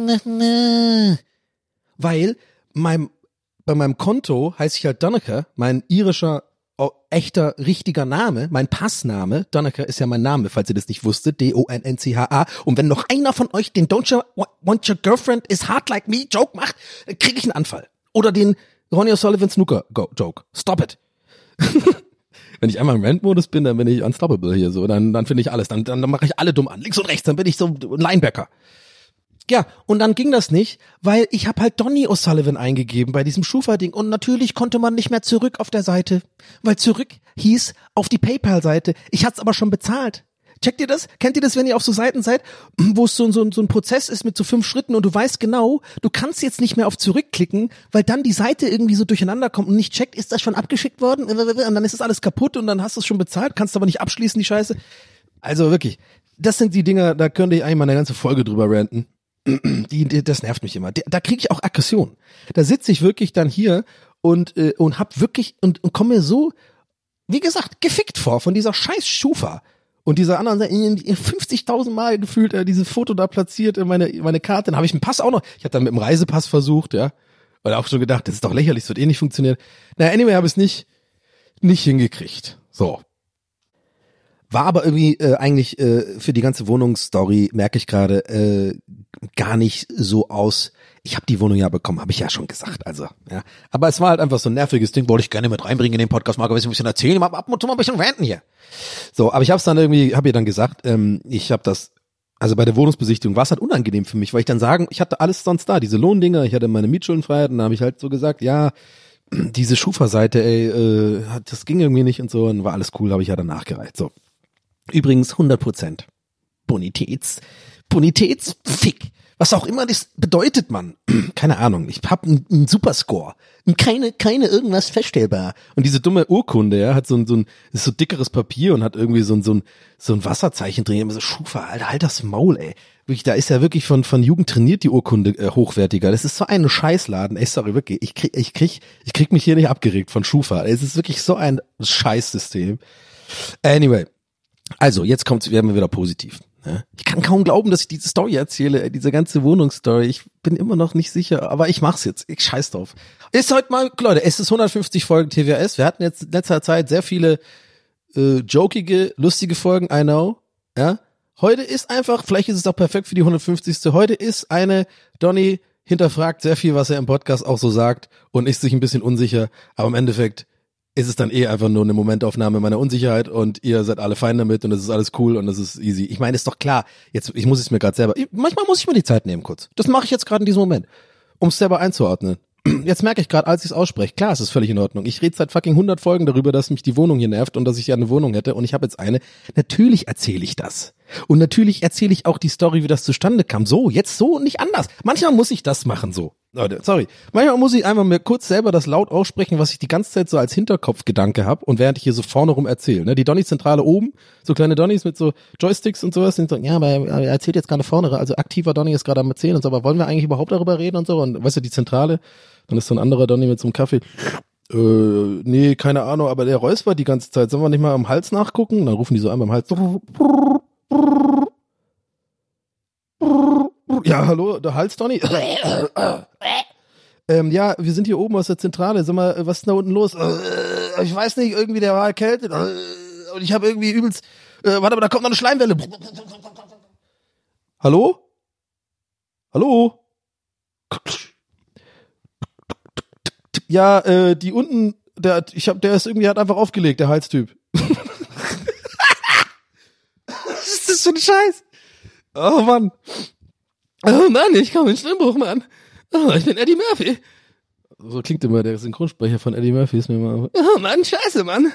S5: Weil bei meinem Konto heiße ich halt Donnacher, mein irischer echter, richtiger Name, mein Passname, Donnacher ist ja mein Name, falls ihr das nicht wusstet, D-O-N-N-C-H-A. Und wenn noch einer von euch den Don't you want your girlfriend is hard like me Joke macht, kriege ich einen Anfall. Oder den Ronnie O'Sullivan Snooker Joke. Stop it. Wenn ich einmal im Rant-Modus bin, dann bin ich unstoppable hier so, dann finde ich alles, dann mache ich alle dumm an, links und rechts, dann bin ich so ein Linebacker. Ja, und dann ging das nicht, weil ich habe halt Donny O'Sullivan eingegeben bei diesem Schufa-Ding und natürlich konnte man nicht mehr zurück auf der Seite, weil zurück hieß auf die PayPal-Seite. Ich hatte es aber schon bezahlt. Checkt ihr das? Kennt ihr das, wenn ihr auf so Seiten seid, wo es so ein Prozess ist mit so 5 Schritten und du weißt genau, du kannst jetzt nicht mehr auf zurückklicken, weil dann die Seite irgendwie so durcheinander kommt und nicht checkt, ist das schon abgeschickt worden? Und dann ist das alles kaputt und dann hast du es schon bezahlt, kannst aber nicht abschließen, die Scheiße. Also wirklich, das sind die Dinger, da könnte ich eigentlich mal eine ganze Folge drüber ranten. Das nervt mich immer. Da kriege ich auch Aggression. Da sitze ich wirklich dann hier und hab wirklich und komme mir so, wie gesagt, gefickt vor von dieser scheiß Schufa und dieser anderen Seite 50.000 Mal gefühlt dieses Foto da platziert in meine Karte. Dann habe ich einen Pass auch noch. Ich habe dann mit dem Reisepass versucht, ja, weil auch schon gedacht, das ist doch lächerlich, das wird eh nicht funktionieren. Naja, anyway, habe ich es nicht hingekriegt. So. War aber irgendwie eigentlich für die ganze Wohnungsstory, merke ich gerade, gar nicht so aus. Ich habe die Wohnung ja bekommen, habe ich ja schon gesagt. Also, ja. Aber es war halt einfach so ein nerviges Ding, wollte ich gerne mit reinbringen in den Podcast, mal ein bisschen erzählen, ab und zu mal ein bisschen ranten hier. So, aber ich habe ihr dann gesagt, ich habe das, also bei der Wohnungsbesichtigung war es halt unangenehm für mich, weil ich hatte alles sonst da, diese Lohndinger, ich hatte meine Mietschuldenfreiheit und dann habe ich halt so gesagt, ja, diese Schufa-Seite, das ging irgendwie nicht und so und war alles cool, habe ich ja dann nachgereicht. So. Übrigens 100%. Bonitätsfick. Was auch immer das bedeutet, Mann. Keine Ahnung. Ich hab einen Superscore. Keine irgendwas feststellbar. Und diese dumme Urkunde, ja, hat so ein ist so dickeres Papier und hat irgendwie so ein Wasserzeichen drin. Immer so Schufa, Alter, halt das Maul, ey. Wirklich, da ist ja wirklich von Jugend trainiert die Urkunde hochwertiger. Das ist so ein Scheißladen. Ey, sorry, wirklich. Ich krieg mich hier nicht abgeregt von Schufa. Es ist wirklich so ein Scheißsystem. Anyway. Also, jetzt werden wir wieder positiv. Ja. Ich kann kaum glauben, dass ich diese Story erzähle, diese ganze Wohnungsstory. Ich bin immer noch nicht sicher, aber ich mach's jetzt. Ich scheiß drauf. Ist heute mal, Leute, es ist 150 Folgen TWS. Wir hatten jetzt in letzter Zeit sehr viele jokige, lustige Folgen, I know. Ja. Heute ist einfach, vielleicht ist es auch perfekt für die 150. Heute ist eine, Donny hinterfragt sehr viel, was er im Podcast auch so sagt und ist sich ein bisschen unsicher, aber im Endeffekt ist es dann einfach nur eine Momentaufnahme meiner Unsicherheit und ihr seid alle fein damit und es ist alles cool und es ist easy. Ich meine, ist doch klar, ich muss es mir gerade selber, manchmal muss ich mir die Zeit nehmen kurz. Das mache ich jetzt gerade in diesem Moment, um es selber einzuordnen. Jetzt merke ich gerade, als ich es ausspreche, klar, es ist völlig in Ordnung. Ich rede seit fucking 100 Folgen darüber, dass mich die Wohnung hier nervt und dass ich ja eine Wohnung hätte und ich habe jetzt eine. Natürlich erzähle ich das. Und natürlich erzähle ich auch die Story, wie das zustande kam. So, jetzt so und nicht anders. Manchmal muss ich das machen so. Leute, sorry. Manchmal muss ich einfach mir kurz selber das laut aussprechen, was ich die ganze Zeit so als Hinterkopfgedanke habe und während ich hier so vorne rum erzähle. Ne? Die Donny-Zentrale oben, so kleine Donnys mit so Joysticks und sowas. Und so, ja, aber er erzählt jetzt gerade vorne, also aktiver Donny ist gerade am Erzählen und so, aber wollen wir eigentlich überhaupt darüber reden und so? Und weißt du, die Zentrale, dann ist so ein anderer Donny mit so einem Kaffee. Nee, keine Ahnung, aber der räuspert die ganze Zeit. Sollen wir nicht mal am Hals nachgucken? Dann rufen die so an beim Hals. Ja, hallo, der Hals, Donny. Ja, wir sind hier oben aus der Zentrale. Sag mal, was ist denn da unten los? Ich weiß nicht, irgendwie der war erkältet. Und ich habe irgendwie übelst... warte mal, da kommt noch eine Schleimwelle. Hallo? Hallo? Ja, die unten, der ist irgendwie, hat einfach aufgelegt, der Halstyp. Was ist das für ein Scheiß? Oh Mann. Oh Mann, ich komme in Stimmbruch, Mann. Oh, ich bin Eddie Murphy. So klingt immer der Synchronsprecher von Eddie Murphy. Ist mir mal. Oh Mann, scheiße, Mann.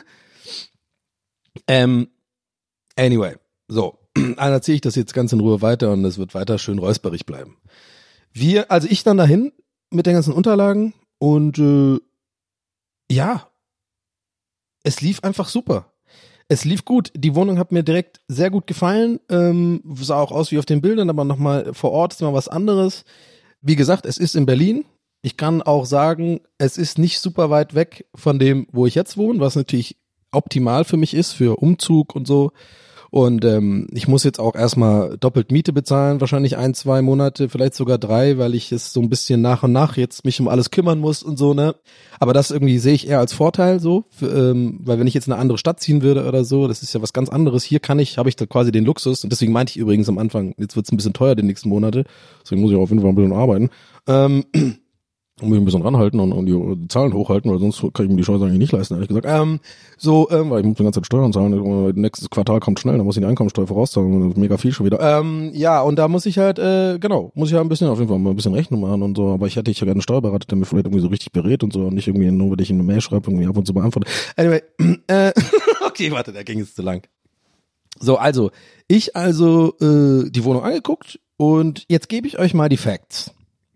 S5: Anyway, so. Dann erzähle ich das jetzt ganz in Ruhe weiter und es wird weiter schön räusperig bleiben. Ich dann dahin mit den ganzen Unterlagen und ja, es lief einfach super. Es lief gut. Die Wohnung hat mir direkt sehr gut gefallen. Sah auch aus wie auf den Bildern, aber nochmal vor Ort ist mal was anderes. Wie gesagt, es ist in Berlin. Ich kann auch sagen, es ist nicht super weit weg von dem, wo ich jetzt wohne, was natürlich optimal für mich ist, für Umzug und so. Und ich muss jetzt auch erstmal doppelt Miete bezahlen, wahrscheinlich 1-2 Monate, vielleicht sogar 3, weil ich es so ein bisschen nach und nach jetzt mich um alles kümmern muss und so, ne? Aber das irgendwie sehe ich eher als Vorteil so, weil wenn ich jetzt in eine andere Stadt ziehen würde oder so, das ist ja was ganz anderes. Hier habe ich da quasi den Luxus und deswegen meinte ich übrigens am Anfang, jetzt wird es ein bisschen teuer die nächsten Monate, deswegen muss ich auf jeden Fall ein bisschen arbeiten. Und mich ein bisschen ranhalten und die Zahlen hochhalten, weil sonst kann ich mir die Chance eigentlich nicht leisten, ehrlich gesagt. Weil ich muss die ganze Zeit Steuern zahlen, nächstes Quartal kommt schnell, dann muss ich die Einkommensteuer vorauszahlen, mega viel schon wieder. Ja, und da muss ich halt, muss ich halt auf jeden Fall mal ein bisschen Rechnung machen und so, aber ich hätte gerne einen Steuerberater, der mir vielleicht irgendwie so richtig berät und so und nicht irgendwie nur, wenn ich eine Mail schreibe, irgendwie ab und zu beantworte. Anyway, okay, warte, der ging jetzt zu lang. So, die Wohnung angeguckt und jetzt gebe ich euch mal die Facts.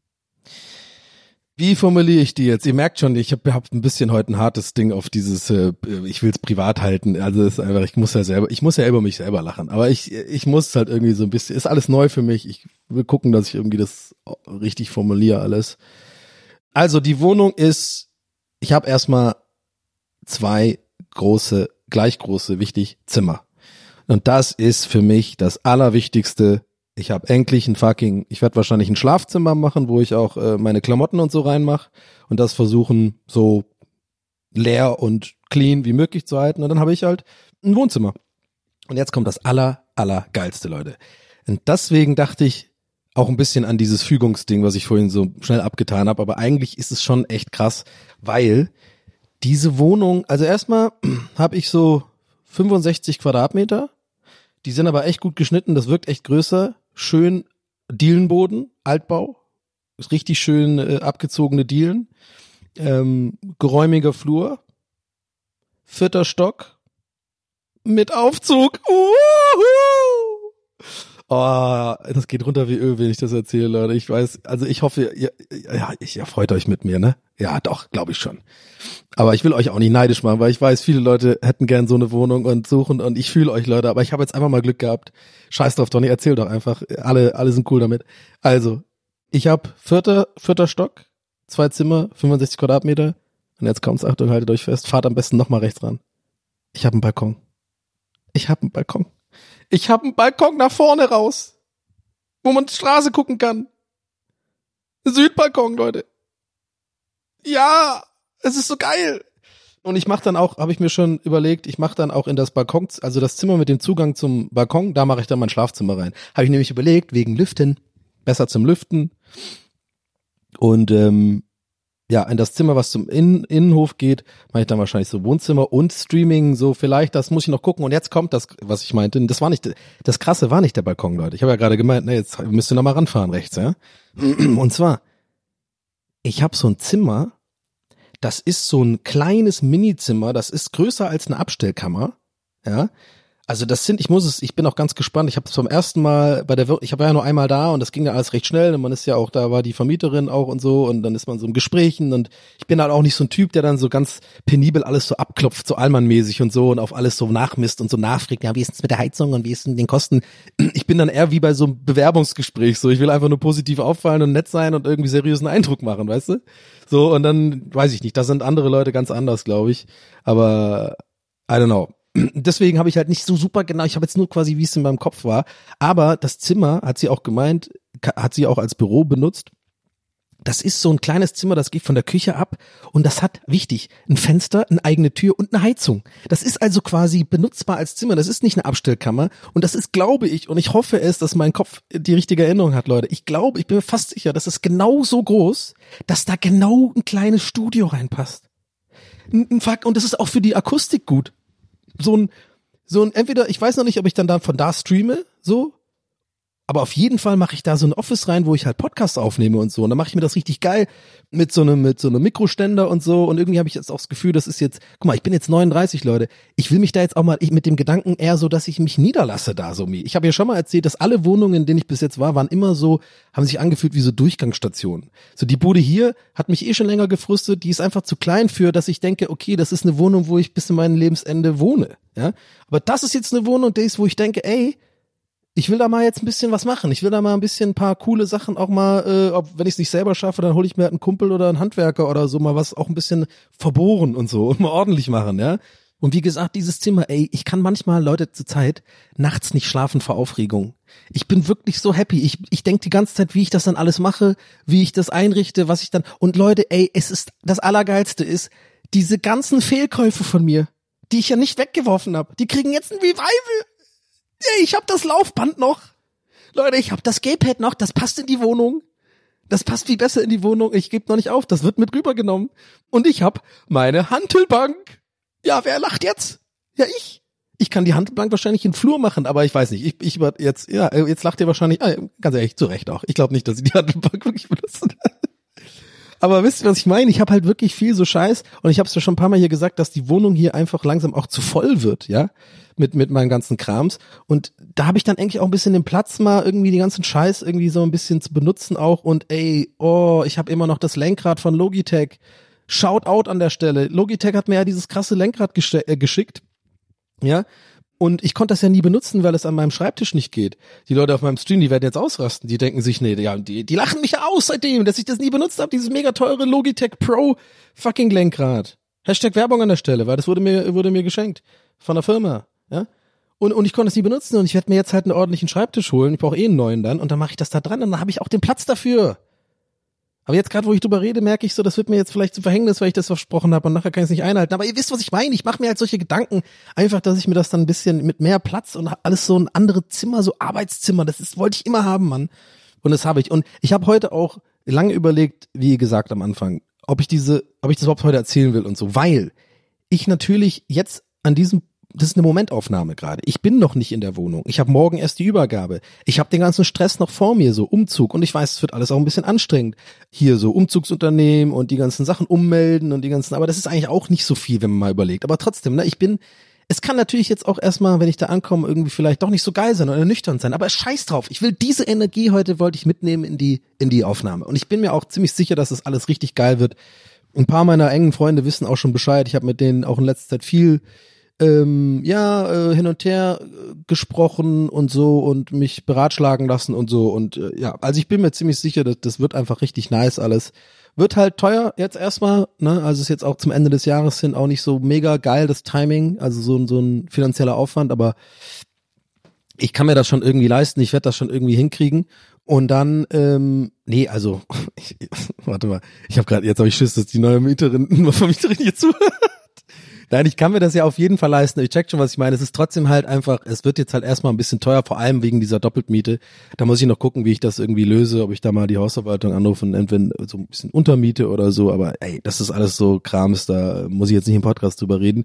S5: Wie formuliere ich die jetzt? Ihr merkt schon, ich hab ein bisschen heute ein hartes Ding auf dieses, ich will es privat halten. Also es ist einfach, ich muss ja über mich selber lachen. Aber ich muss halt irgendwie so ein bisschen, ist alles neu für mich. Ich will gucken, dass ich irgendwie das richtig formuliere alles. Also die Wohnung ist, ich habe erstmal 2 gleich große, wichtig, Zimmer. Und das ist für mich das Allerwichtigste. Ich habe endlich ich werde wahrscheinlich ein Schlafzimmer machen, wo ich auch meine Klamotten und so reinmache und das versuchen so leer und clean wie möglich zu halten. Und dann habe ich halt ein Wohnzimmer. Und jetzt kommt das Allergeilste, Leute. Und deswegen dachte ich auch ein bisschen an dieses Fügungsding, was ich vorhin so schnell abgetan habe. Aber eigentlich ist es schon echt krass, weil diese Wohnung, also erstmal habe ich so 65 Quadratmeter. Die sind aber echt gut geschnitten, das wirkt echt größer. Schön Dielenboden, Altbau, ist richtig schön abgezogene Dielen, geräumiger Flur, 4. Stock mit Aufzug. Oh, das geht runter wie Öl, wenn ich das erzähle, Leute. Ich weiß, also ich hoffe, ihr freut euch mit mir, ne? Ja, doch, glaube ich schon. Aber ich will euch auch nicht neidisch machen, weil ich weiß, viele Leute hätten gern so eine Wohnung und suchen und ich fühle euch, Leute, aber ich habe jetzt einfach mal Glück gehabt. Scheiß drauf, Donny, erzähl doch einfach. Alle sind cool damit. Also, ich habe vierter Stock, 2 Zimmer, 65 Quadratmeter. Und jetzt kommt's, Achtung, haltet euch fest, fahrt am besten nochmal rechts ran. Ich habe einen Balkon. Ich habe einen Balkon nach vorne raus, wo man die Straße gucken kann. Südbalkon, Leute. Ja, es ist so geil. Und ich mache dann auch, habe ich mir schon überlegt, ich mache dann auch in das Balkon, also das Zimmer mit dem Zugang zum Balkon, da mache ich dann mein Schlafzimmer rein. Habe ich nämlich überlegt, wegen Lüften, besser zum Lüften. Und ja, in das Zimmer, was zum Innenhof geht, mache ich dann wahrscheinlich so Wohnzimmer und Streaming, so vielleicht, das muss ich noch gucken. Und jetzt kommt das, was ich meinte, das Krasse war nicht der Balkon, Leute. Ich habe ja gerade gemeint, ne, jetzt müsst ihr noch mal ranfahren rechts, ja. Und zwar, ich habe so ein Zimmer, das ist so ein kleines Minizimmer, das ist größer als eine Abstellkammer, ja. Also ich bin auch ganz gespannt. Ich habe es zum ersten Mal ich war ja nur einmal da und das ging ja alles recht schnell und man ist ja auch, da war die Vermieterin auch und so und dann ist man so im Gesprächen und ich bin halt auch nicht so ein Typ, der dann so ganz penibel alles so abklopft, so allmannmäßig und so und auf alles so nachmisst und so nachfragt, ja, wie ist es mit der Heizung und wie ist es mit den Kosten? Ich bin dann eher wie bei so einem Bewerbungsgespräch, so ich will einfach nur positiv auffallen und nett sein und irgendwie seriösen Eindruck machen, weißt du? So und dann, weiß ich nicht, da sind andere Leute ganz anders, glaube ich, aber I don't know. Deswegen habe ich halt nicht so super genau, ich habe jetzt nur quasi, wie es in meinem Kopf war, aber das Zimmer, hat sie auch gemeint, hat sie auch als Büro benutzt. Das ist so ein kleines Zimmer, das geht von der Küche ab und das hat, wichtig, ein Fenster, eine eigene Tür und eine Heizung. Das ist also quasi benutzbar als Zimmer, das ist nicht eine Abstellkammer und das ist, glaube ich, und ich hoffe es, dass mein Kopf die richtige Erinnerung hat, Leute. Ich bin mir fast sicher, das ist genau so groß, dass da genau ein kleines Studio reinpasst. Und das ist auch für die Akustik gut. So ein, entweder, ich weiß noch nicht, ob ich dann von da streame, so, aber auf jeden Fall mache ich da so ein Office rein, wo ich halt Podcasts aufnehme und so. Und dann mache ich mir das richtig geil mit so einem Mikroständer und so. Und irgendwie habe ich jetzt auch das Gefühl, das ist jetzt, guck mal, ich bin jetzt 39, Leute. Ich will mich da jetzt auch mal, mit dem Gedanken eher so, dass ich mich niederlasse da so. Ich habe ja schon mal erzählt, dass alle Wohnungen, in denen ich bis jetzt war, waren immer so, haben sich angefühlt wie so Durchgangsstationen. So die Bude hier hat mich schon länger gefrustet. Die ist einfach zu klein für, dass ich denke, okay, das ist eine Wohnung, wo ich bis zu meinem Lebensende wohne. Ja, aber das ist jetzt eine Wohnung, wo ich denke, ey, ich will da mal jetzt ein bisschen was machen. Ich will da mal ein bisschen ein paar coole Sachen auch mal, wenn ich es nicht selber schaffe, dann hole ich mir halt einen Kumpel oder einen Handwerker oder so mal was auch ein bisschen verbohren und so und mal ordentlich machen, ja. Und wie gesagt, dieses Zimmer, ey, ich kann manchmal, Leute, zur Zeit nachts nicht schlafen vor Aufregung. Ich bin wirklich so happy. Ich denke die ganze Zeit, wie ich das dann alles mache, wie ich das einrichte, was ich dann, und Leute, ey, das Allergeilste ist, diese ganzen Fehlkäufe von mir, die ich ja nicht weggeworfen habe, die kriegen jetzt ein Revival. Ich hab das Laufband noch. Leute, ich hab das Gaypad noch, das passt in die Wohnung. Das passt viel besser in die Wohnung. Ich gebe noch nicht auf, das wird mit rübergenommen. Und ich hab meine Hantelbank. Ja, wer lacht jetzt? Ja, ich. Ich kann die Hantelbank wahrscheinlich in den Flur machen, aber ich weiß nicht. Jetzt lacht ihr wahrscheinlich, ganz ehrlich, zu Recht auch. Ich glaube nicht, dass ich die Hantelbank wirklich benutze. Aber wisst ihr, was ich meine? Ich habe halt wirklich viel so Scheiß und ich habe es ja schon ein paar Mal hier gesagt, dass die Wohnung hier einfach langsam auch zu voll wird, ja, mit meinen ganzen Krams. Und da habe ich dann eigentlich auch ein bisschen den Platz, mal irgendwie die ganzen Scheiß irgendwie so ein bisschen zu benutzen auch. Und ey, ich habe immer noch das Lenkrad von Logitech. Shout out an der Stelle. Logitech hat mir ja dieses krasse Lenkrad geschickt, ja. Und ich konnte das ja nie benutzen, weil es an meinem Schreibtisch nicht geht. Die Leute auf meinem Stream, die werden jetzt ausrasten. Die denken sich, nee, die lachen mich ja aus seitdem, dass ich das nie benutzt habe, dieses mega teure Logitech Pro fucking Lenkrad. Hashtag Werbung an der Stelle, weil das wurde mir geschenkt von der Firma, ja. Und ich konnte es nie benutzen und ich werde mir jetzt halt einen ordentlichen Schreibtisch holen. Ich brauche einen neuen dann und dann mache ich das da dran und dann habe ich auch den Platz dafür. Aber jetzt gerade, wo ich drüber rede, merke ich so, das wird mir jetzt vielleicht zum Verhängnis, weil ich das versprochen habe und nachher kann ich es nicht einhalten. Aber ihr wisst, was ich meine. Ich mache mir halt solche Gedanken, einfach, dass ich mir das dann ein bisschen mit mehr Platz und alles so ein anderes Zimmer, so Arbeitszimmer, wollte ich immer haben, Mann. Und das habe ich. Und ich habe heute auch lange überlegt, wie gesagt am Anfang, ob ich das überhaupt heute erzählen will und so, weil ich natürlich jetzt das ist eine Momentaufnahme gerade. Ich bin noch nicht in der Wohnung. Ich habe morgen erst die Übergabe. Ich habe den ganzen Stress noch vor mir, so Umzug. Und ich weiß, es wird alles auch ein bisschen anstrengend. Hier so Umzugsunternehmen und die ganzen Sachen ummelden und aber das ist eigentlich auch nicht so viel, wenn man mal überlegt. Aber trotzdem, ne, Es kann natürlich jetzt auch erstmal, wenn ich da ankomme, irgendwie vielleicht doch nicht so geil sein oder nüchtern sein, aber scheiß drauf. Ich will diese Energie heute, wollte ich mitnehmen in die Aufnahme. Und ich bin mir auch ziemlich sicher, dass das alles richtig geil wird. Ein paar meiner engen Freunde wissen auch schon Bescheid. Ich habe mit denen auch in letzter Zeit viel hin und her gesprochen und so und mich beratschlagen lassen und so und ja, also ich bin mir ziemlich sicher, dass das wird einfach richtig nice alles. Wird halt teuer jetzt erstmal, ne, also ist jetzt auch zum Ende des Jahres hin auch nicht so mega geil das Timing, also so ein finanzieller Aufwand, aber ich kann mir das schon irgendwie leisten, ich werde das schon irgendwie hinkriegen und dann, warte mal, jetzt habe ich Schiss, dass die neue Vermieterin hier zuhört. Nein, ich kann mir das ja auf jeden Fall leisten. Ich check schon, was ich meine. Es ist trotzdem halt einfach, es wird jetzt halt erstmal ein bisschen teuer, vor allem wegen dieser Doppeltmiete. Da muss ich noch gucken, wie ich das irgendwie löse, ob ich da mal die Hausverwaltung anrufe und entweder so ein bisschen untermiete oder so. Aber ey, das ist alles so Krams, da muss ich jetzt nicht im Podcast drüber reden.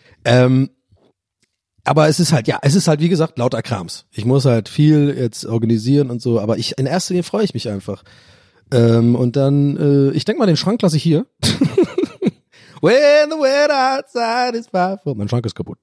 S5: Aber es ist halt, wie gesagt, lauter Krams. Ich muss halt viel jetzt organisieren und so, aber in erster Linie freue ich mich einfach. Und dann, ich denke mal, den Schrank lasse ich hier. When the weather outside is far from... Mein Schrank ist kaputt.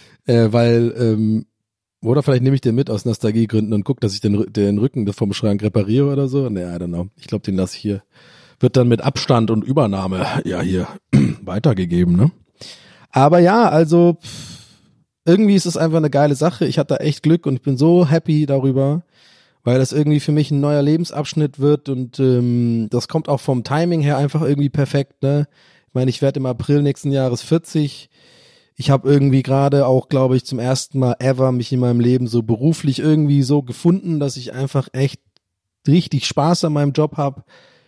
S5: Oder vielleicht nehme ich den mit aus Nostalgiegründen und gucke, dass ich den Rücken vom Schrank repariere oder so. Nee, I don't know. Ich glaube, den lasse ich hier. Wird dann mit Abstand und Übernahme hier weitergegeben, ne? Aber ja, also irgendwie ist es einfach eine geile Sache. Ich hatte da echt Glück und ich bin so happy darüber, weil das irgendwie für mich ein neuer Lebensabschnitt wird und das kommt auch vom Timing her einfach irgendwie perfekt, ne? Ich meine, ich werde im April nächsten Jahres 40. Ich habe irgendwie gerade auch, glaube ich, zum ersten Mal ever mich in meinem Leben so beruflich irgendwie so gefunden, dass ich einfach echt richtig Spaß an meinem Job habe,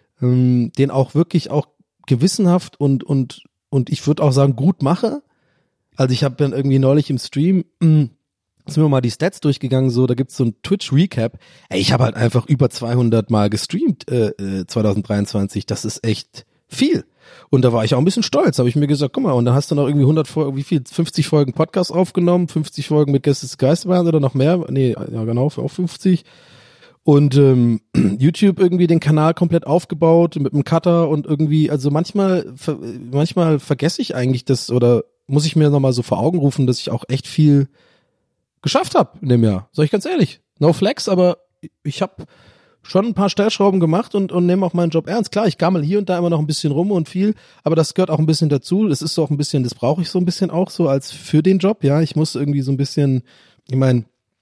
S5: den auch wirklich auch gewissenhaft und ich würde auch sagen gut mache. Also ich habe dann irgendwie neulich im Stream sind wir mal die Stats durchgegangen, so, da gibt's so ein Twitch-Recap. Ey, ich habe halt einfach über 200 Mal gestreamt 2023. Das ist echt viel. Und da war ich auch ein bisschen stolz, habe ich mir gesagt, guck mal, und dann hast du noch irgendwie 100 Folgen, 50 Folgen Podcast aufgenommen, 50 Folgen mit Geistesgeistbahn oder noch mehr, nee, ja genau, auch 50. Und YouTube irgendwie den Kanal komplett aufgebaut mit einem Cutter und irgendwie, also manchmal vergesse ich eigentlich das oder muss ich mir nochmal so vor Augen rufen, dass ich auch echt viel geschafft habe in dem Jahr. Sag ich ganz ehrlich, no flex, aber ich habe schon ein paar Stellschrauben gemacht und nehme auch meinen Job ernst. Klar, ich gammel hier und da immer noch ein bisschen rum und viel, aber das gehört auch ein bisschen dazu. Das ist so auch ein bisschen, das brauche ich so ein bisschen auch so als für den Job, ja. Ich muss irgendwie so ein bisschen, ich meine,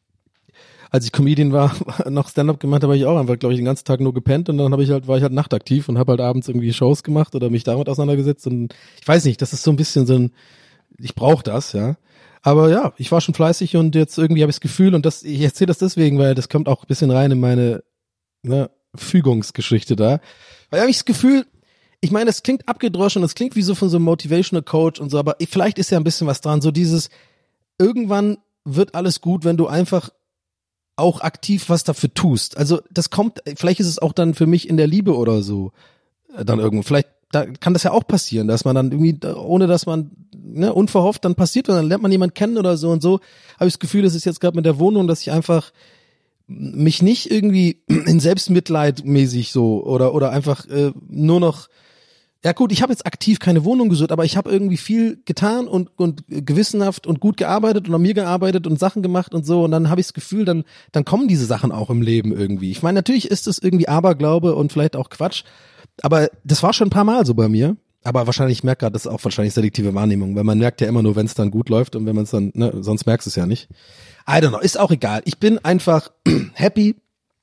S5: als ich Comedian war, noch Stand-up gemacht, habe ich auch einfach, glaube ich, den ganzen Tag nur gepennt und dann war ich halt nachtaktiv und habe halt abends irgendwie Shows gemacht oder mich damit auseinandergesetzt und ich weiß nicht, das ist so ein bisschen so ein, ich brauche das, ja. Aber ja, ich war schon fleißig und jetzt irgendwie habe ich das Gefühl und ich erzähle das deswegen, weil das kommt auch ein bisschen rein in meine Fügungsgeschichte da. Weil habe ich das Gefühl, ich meine, es klingt abgedroschen, das klingt wie so von so einem Motivational Coach und so, aber vielleicht ist ja ein bisschen was dran, so dieses, irgendwann wird alles gut, wenn du einfach auch aktiv was dafür tust. Also das kommt, vielleicht ist es auch dann für mich in der Liebe oder so, dann irgendwo, vielleicht da kann das ja auch passieren, dass man dann irgendwie, ohne dass man unverhofft dann passiert, und dann lernt man jemanden kennen oder so und so, habe ich das Gefühl, das ist jetzt gerade mit der Wohnung, dass ich einfach mich nicht irgendwie in Selbstmitleid mäßig so oder einfach nur noch, ja gut, ich habe jetzt aktiv keine Wohnung gesucht, aber ich habe irgendwie viel getan und gewissenhaft und gut gearbeitet und an mir gearbeitet und Sachen gemacht und so und dann habe ich das Gefühl, dann kommen diese Sachen auch im Leben irgendwie. Ich meine, natürlich ist es irgendwie Aberglaube und vielleicht auch Quatsch, aber das war schon ein paar Mal so bei mir. Aber wahrscheinlich, ich merke gerade, das ist auch wahrscheinlich selektive Wahrnehmung, weil man merkt ja immer nur, wenn es dann gut läuft und wenn man es dann, sonst merkst du es ja nicht. I don't know, ist auch egal. Ich bin einfach happy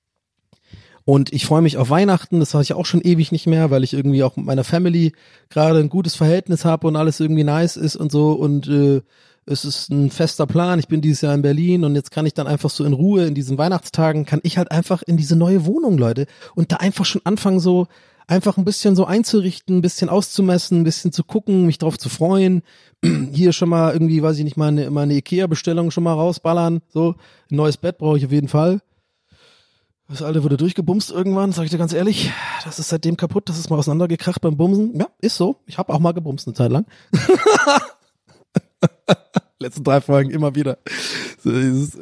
S5: und ich freue mich auf Weihnachten. Das habe ich auch schon ewig nicht mehr, weil ich irgendwie auch mit meiner Family gerade ein gutes Verhältnis habe und alles irgendwie nice ist und so und es ist ein fester Plan. Ich bin dieses Jahr in Berlin und jetzt kann ich dann einfach so in Ruhe in diesen Weihnachtstagen, kann ich halt einfach in diese neue Wohnung, Leute, und da einfach schon anfangen so einfach ein bisschen so einzurichten, ein bisschen auszumessen, ein bisschen zu gucken, mich drauf zu freuen. Hier schon mal irgendwie, weiß ich nicht, meine Ikea-Bestellung schon mal rausballern. So, ein neues Bett brauche ich auf jeden Fall. Das alte wurde durchgebumst irgendwann, sag ich dir ganz ehrlich. Das ist seitdem kaputt, das ist mal auseinandergekracht beim Bumsen. Ja, ist so. Ich habe auch mal gebumst eine Zeit lang. Letzten 3 Folgen immer wieder. So,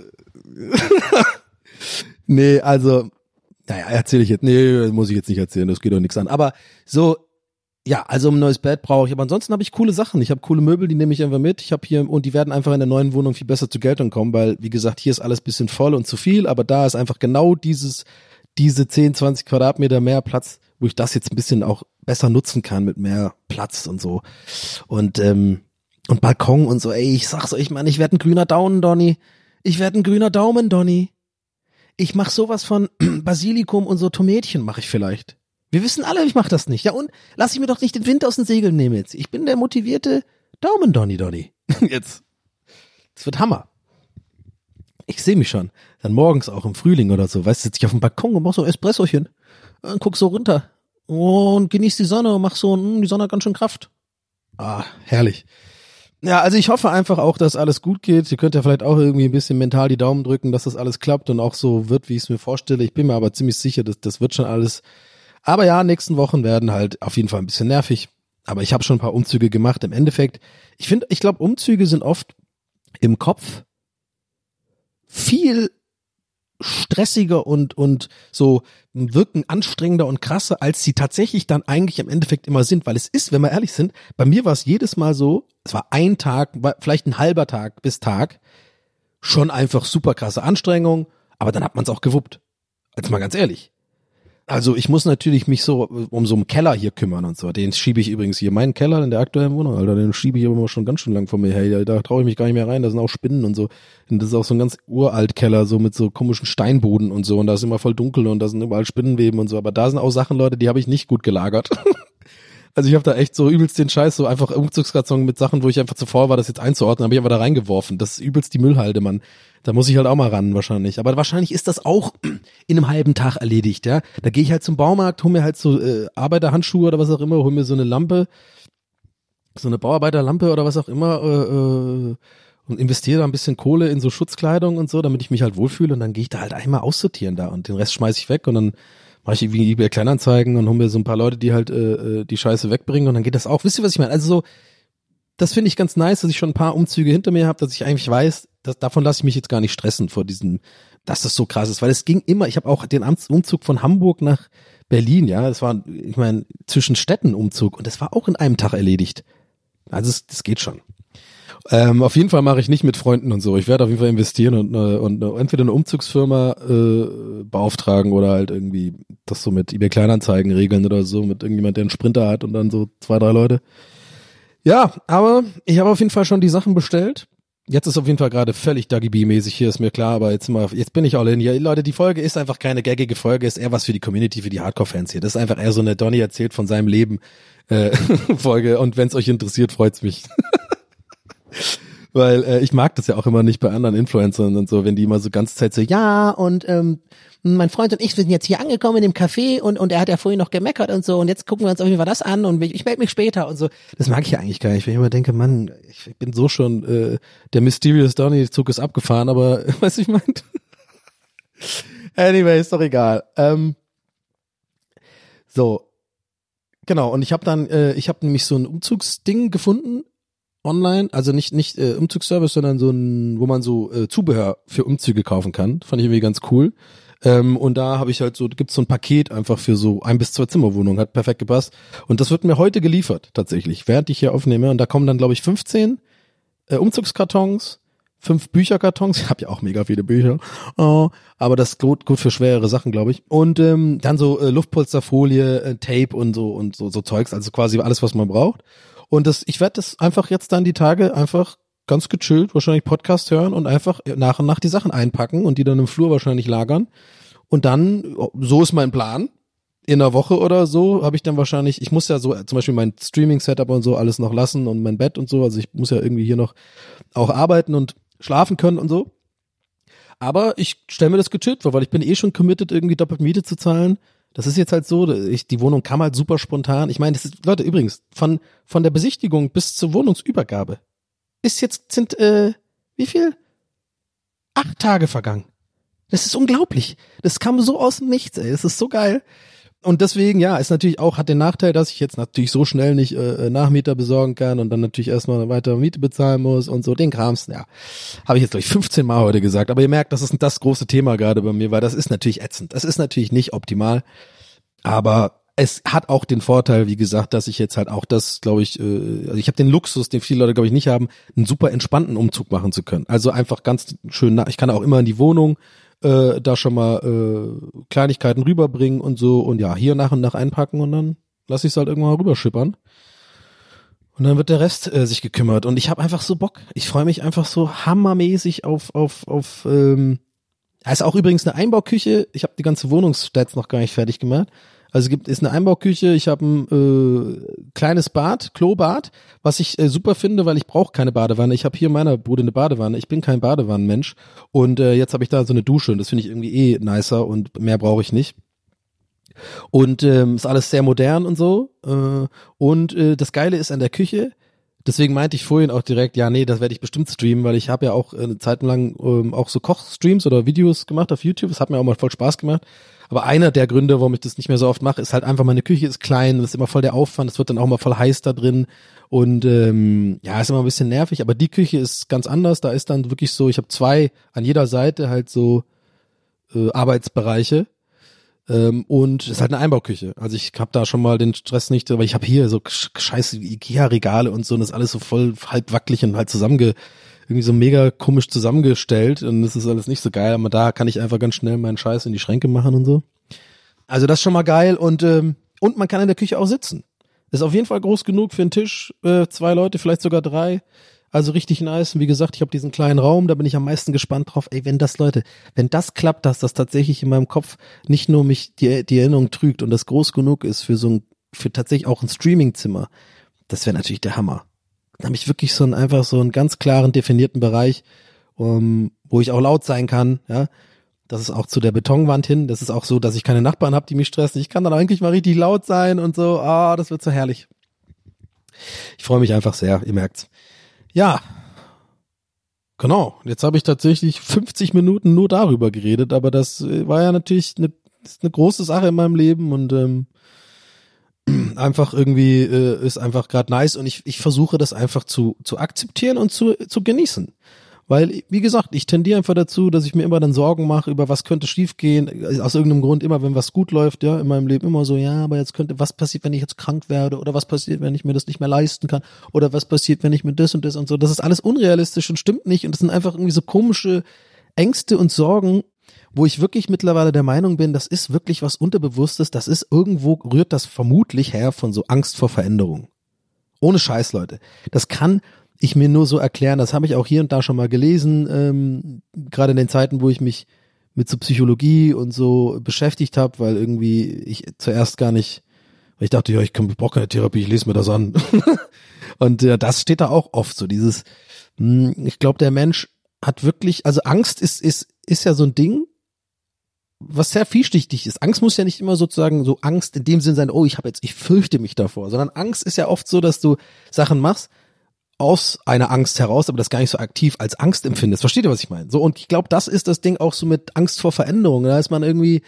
S5: nee, also... Naja, erzähle ich jetzt. Nee, muss ich jetzt nicht erzählen, das geht doch nichts an. Aber so, Ja, also ein neues Bett brauche ich, aber ansonsten habe ich coole Sachen. Ich habe coole Möbel, die nehme ich einfach mit. Ich habe hier, und die werden einfach in der neuen Wohnung viel besser zur Geltung kommen, weil, wie gesagt, hier ist alles bisschen voll und zu viel, aber da ist einfach genau diese 10, 20 Quadratmeter mehr Platz, wo ich das jetzt ein bisschen auch besser nutzen kann mit mehr Platz und so. Und Balkon und so, ey, ich sag's euch, Mann, ich werde ein grüner Daumen, Donny. Ich werde ein grüner Daumen, Donny. Ich mach sowas von Basilikum und so Tomätchen mache ich vielleicht. Wir wissen alle, ich mach das nicht. Ja, und lass ich mir doch nicht den Wind aus den Segeln nehmen jetzt. Ich bin der motivierte Daumen-Donny. Jetzt. Das wird Hammer. Ich sehe mich schon. Dann morgens auch im Frühling oder so. Weißt du, sitze ich auf dem Balkon und mach so ein Espressochen. Und guck so runter. Und genieß die Sonne und mach so, die Sonne hat ganz schön Kraft. Ah, herrlich. Ja, also ich hoffe einfach auch, dass alles gut geht. Ihr könnt ja vielleicht auch irgendwie ein bisschen mental die Daumen drücken, dass das alles klappt und auch so wird, wie ich es mir vorstelle. Ich bin mir aber ziemlich sicher, dass das wird schon alles. Aber ja, nächsten Wochen werden halt auf jeden Fall ein bisschen nervig. Aber ich habe schon ein paar Umzüge gemacht. Im Endeffekt, ich glaube, Umzüge sind oft im Kopf viel stressiger und so wirken anstrengender und krasser, als sie tatsächlich dann eigentlich im Endeffekt immer sind. Weil es ist, wenn wir ehrlich sind, bei mir war es jedes Mal so, es war ein Tag, vielleicht ein halber Tag bis Tag, schon einfach super krasse Anstrengung, aber dann hat man es auch gewuppt. Jetzt mal ganz ehrlich. Also ich muss natürlich mich so um so einen Keller hier kümmern und so. Den schiebe ich übrigens hier, meinen Keller in der aktuellen Wohnung, Alter, den schiebe ich immer schon ganz schön lang vor mir her. Da traue ich mich gar nicht mehr rein, da sind auch Spinnen und so. Und das ist auch so ein ganz uralt Keller, so mit so komischen Steinboden und so. Und da ist immer voll dunkel und da sind überall Spinnenweben und so. Aber da sind auch Sachen, Leute, die habe ich nicht gut gelagert. Also ich habe da echt so übelst den Scheiß, so einfach Umzugskarton mit Sachen, wo ich einfach zuvor war, das jetzt einzuordnen, habe ich einfach da reingeworfen. Das ist übelst die Müllhalde, Mann. Da muss ich halt auch mal ran wahrscheinlich. Aber wahrscheinlich ist das auch in einem halben Tag erledigt, ja. Da gehe ich halt zum Baumarkt, hol mir halt so Arbeiterhandschuhe oder was auch immer, hol mir so eine Lampe, so eine Bauarbeiterlampe oder was auch immer und investiere da ein bisschen Kohle in so Schutzkleidung und so, damit ich mich halt wohlfühle und dann gehe ich da halt einmal aussortieren da und den Rest schmeiß ich weg und dann mache ich irgendwie eBay Kleinanzeigen und hol mir so ein paar Leute, die halt die Scheiße wegbringen und dann geht das auch. Wisst ihr, was ich meine? Also so, das finde ich ganz nice, dass ich schon ein paar Umzüge hinter mir habe, dass ich eigentlich weiß, davon lasse ich mich jetzt gar nicht stressen vor diesem, dass das so krass ist, weil es ging immer, ich habe auch den Umzug von Hamburg nach Berlin, ja, das war, ich meine, zwischen Städten Umzug und das war auch in einem Tag erledigt. Also das geht schon. Auf jeden Fall mache ich nicht mit Freunden und so. Ich werde auf jeden Fall investieren und entweder eine Umzugsfirma beauftragen oder halt irgendwie das so mit eBay Kleinanzeigen regeln oder so, mit irgendjemand, der einen Sprinter hat und dann so 2, 3 Leute. Ja, aber ich habe auf jeden Fall schon die Sachen bestellt. Jetzt ist auf jeden Fall gerade völlig Dagi B-mäßig hier, ist mir klar, aber jetzt bin ich all in hier. Leute, die Folge ist einfach keine gaggige Folge, ist eher was für die Community, für die Hardcore-Fans hier. Das ist einfach eher so eine Donny erzählt von seinem Leben Folge und wenn es euch interessiert, freut's mich. Weil ich mag das ja auch immer nicht bei anderen Influencern und so, wenn die immer so ganze Zeit so, ja, und mein Freund und ich sind jetzt hier angekommen in dem Café und er hat ja vorhin noch gemeckert und so und jetzt gucken wir uns auf jeden Fall das an und ich melde mich später und so. Das mag ich ja eigentlich gar nicht, wenn ich immer denke, Mann, ich bin so schon, der Mysterious Donny-Zug ist abgefahren, aber weißt du, ich meinte? Anyway, ist doch egal. So, genau, und ich habe nämlich so ein Umzugsding gefunden, online, also nicht Umzugsservice, sondern so ein, wo man so Zubehör für Umzüge kaufen kann. Fand ich irgendwie ganz cool. Und da habe ich halt so, gibt's so ein Paket einfach für so 1 bis 2 Zimmerwohnungen, hat perfekt gepasst. Und das wird mir heute geliefert, tatsächlich, während ich hier aufnehme. Und da kommen dann, glaube ich, 15 Umzugskartons, 5 Bücherkartons. Ich habe ja auch mega viele Bücher. Aber das ist gut für schwerere Sachen, glaube ich. Und dann so Luftpolsterfolie, Tape und so Zeugs, also quasi alles, was man braucht. Und ich werde das einfach jetzt dann die Tage einfach ganz gechillt, wahrscheinlich Podcast hören und einfach nach und nach die Sachen einpacken und die dann im Flur wahrscheinlich lagern. Und dann, so ist mein Plan, in einer Woche oder so habe ich dann wahrscheinlich, ich muss ja so zum Beispiel mein Streaming-Setup und so alles noch lassen und mein Bett und so, also ich muss ja irgendwie hier noch auch arbeiten und schlafen können und so. Aber ich stelle mir das gechillt vor, weil ich bin eh schon committed, irgendwie doppelt Miete zu zahlen. Das ist jetzt halt so, die Wohnung kam halt super spontan. Ich meine, das ist, Leute, übrigens, von der Besichtigung bis zur Wohnungsübergabe sind wie viel? 8 Tage vergangen. Das ist unglaublich. Das kam so aus dem Nichts, ey. Das ist so geil. Und deswegen, ja, ist natürlich auch, hat den Nachteil, dass ich jetzt natürlich so schnell nicht Nachmieter besorgen kann und dann natürlich erstmal weiter Miete bezahlen muss und so, den Krams, ja. Habe ich jetzt, glaube ich, 15 Mal heute gesagt. Aber ihr merkt, das ist das große Thema gerade bei mir, weil das ist natürlich ätzend. Das ist natürlich nicht optimal. Aber es hat auch den Vorteil, wie gesagt, dass ich jetzt halt auch das, glaube ich, also ich habe den Luxus, den viele Leute, glaube ich, nicht haben, einen super entspannten Umzug machen zu können. Also einfach ganz schön, ich kann auch immer in die Wohnung da schon mal Kleinigkeiten rüberbringen und so und ja, hier nach und nach einpacken und dann lasse ich es halt irgendwann mal rüberschippern. Und dann wird der Rest sich gekümmert und ich habe einfach so Bock. Ich freue mich einfach so hammermäßig auf ist auch übrigens eine Einbauküche. Ich habe die ganze Wohnungsstats noch gar nicht fertig gemacht. Also ist eine Einbauküche, ich habe ein kleines Bad, Klobad, was ich super finde, weil ich brauche keine Badewanne. Ich habe hier in meiner Bude eine Badewanne. Ich bin kein Badewannenmensch und jetzt habe ich da so eine Dusche und das finde ich irgendwie nicer und mehr brauche ich nicht. Und ist alles sehr modern und so. Und das Geile ist an der Küche, deswegen meinte ich vorhin auch direkt, ja nee, das werde ich bestimmt streamen, weil ich habe ja auch eine Zeit lang auch so Kochstreams oder Videos gemacht auf YouTube. Das hat mir auch mal voll Spaß gemacht. Aber einer der Gründe, warum ich das nicht mehr so oft mache, ist halt einfach, meine Küche ist klein, das ist immer voll der Aufwand, es wird dann auch mal voll heiß da drin und ja, ist immer ein bisschen nervig, aber die Küche ist ganz anders, da ist dann wirklich so, ich habe 2 an jeder Seite halt so Arbeitsbereiche und es ist halt eine Einbauküche, also ich habe da schon mal den Stress nicht, weil ich habe hier so scheiße Ikea-Regale und so und das ist alles so voll halb wackelig und halt irgendwie so mega komisch zusammengestellt und das ist alles nicht so geil, aber da kann ich einfach ganz schnell meinen Scheiß in die Schränke machen und so. Also das ist schon mal geil und man kann in der Küche auch sitzen. Ist auf jeden Fall groß genug für einen Tisch, 2 Leute, vielleicht sogar 3. Also richtig nice. Und wie gesagt, ich habe diesen kleinen Raum, da bin ich am meisten gespannt drauf. Ey, wenn das klappt, dass das tatsächlich in meinem Kopf nicht nur mich die Erinnerung trügt und das groß genug ist für tatsächlich auch ein Streamingzimmer, das wäre natürlich der Hammer. Da habe ich wirklich einfach so einen ganz klaren, definierten Bereich, wo ich auch laut sein kann, ja. Das ist auch zu der Betonwand hin. Das ist auch so, dass ich keine Nachbarn habe, die mich stressen. Ich kann dann eigentlich mal richtig laut sein und so. Das wird so herrlich. Ich freue mich einfach sehr, ihr merkt's. Ja, genau. Jetzt habe ich tatsächlich 50 Minuten nur darüber geredet, aber das war ja natürlich eine große Sache in meinem Leben und einfach irgendwie ist einfach gerade nice und ich versuche das einfach zu akzeptieren und zu genießen. Weil, wie gesagt, ich tendiere einfach dazu, dass ich mir immer dann Sorgen mache, über was könnte schiefgehen. Aus irgendeinem Grund immer, wenn was gut läuft, ja, in meinem Leben immer so, ja, aber jetzt was passiert, wenn ich jetzt krank werde? Oder was passiert, wenn ich mir das nicht mehr leisten kann? Oder was passiert, wenn ich mir das und das und so? Das ist alles unrealistisch und stimmt nicht. Und das sind einfach irgendwie so komische Ängste und Sorgen, wo ich wirklich mittlerweile der Meinung bin, das ist wirklich was Unterbewusstes. Das ist rührt das vermutlich her von so Angst vor Veränderung. Ohne Scheiß, Leute. Das kann ich mir nur so erklären, das habe ich auch hier und da schon mal gelesen, gerade in den Zeiten, wo ich mich mit so Psychologie und so beschäftigt habe, weil irgendwie ich zuerst gar nicht, weil ich dachte, ja, ich brauche keine Therapie, ich lese mir das an. Und das steht da auch oft so, ich glaube, der Mensch hat wirklich, also Angst ist ja so ein Ding, was sehr vielschichtig ist. Angst muss ja nicht immer sozusagen so Angst in dem Sinn sein, oh, ich fürchte mich davor, sondern Angst ist ja oft so, dass du Sachen machst, aus einer Angst heraus, aber das gar nicht so aktiv als Angst empfindest. Versteht ihr, was ich meine? So, und ich glaube, das ist das Ding auch so mit Angst vor Veränderung. Da ist man irgendwie,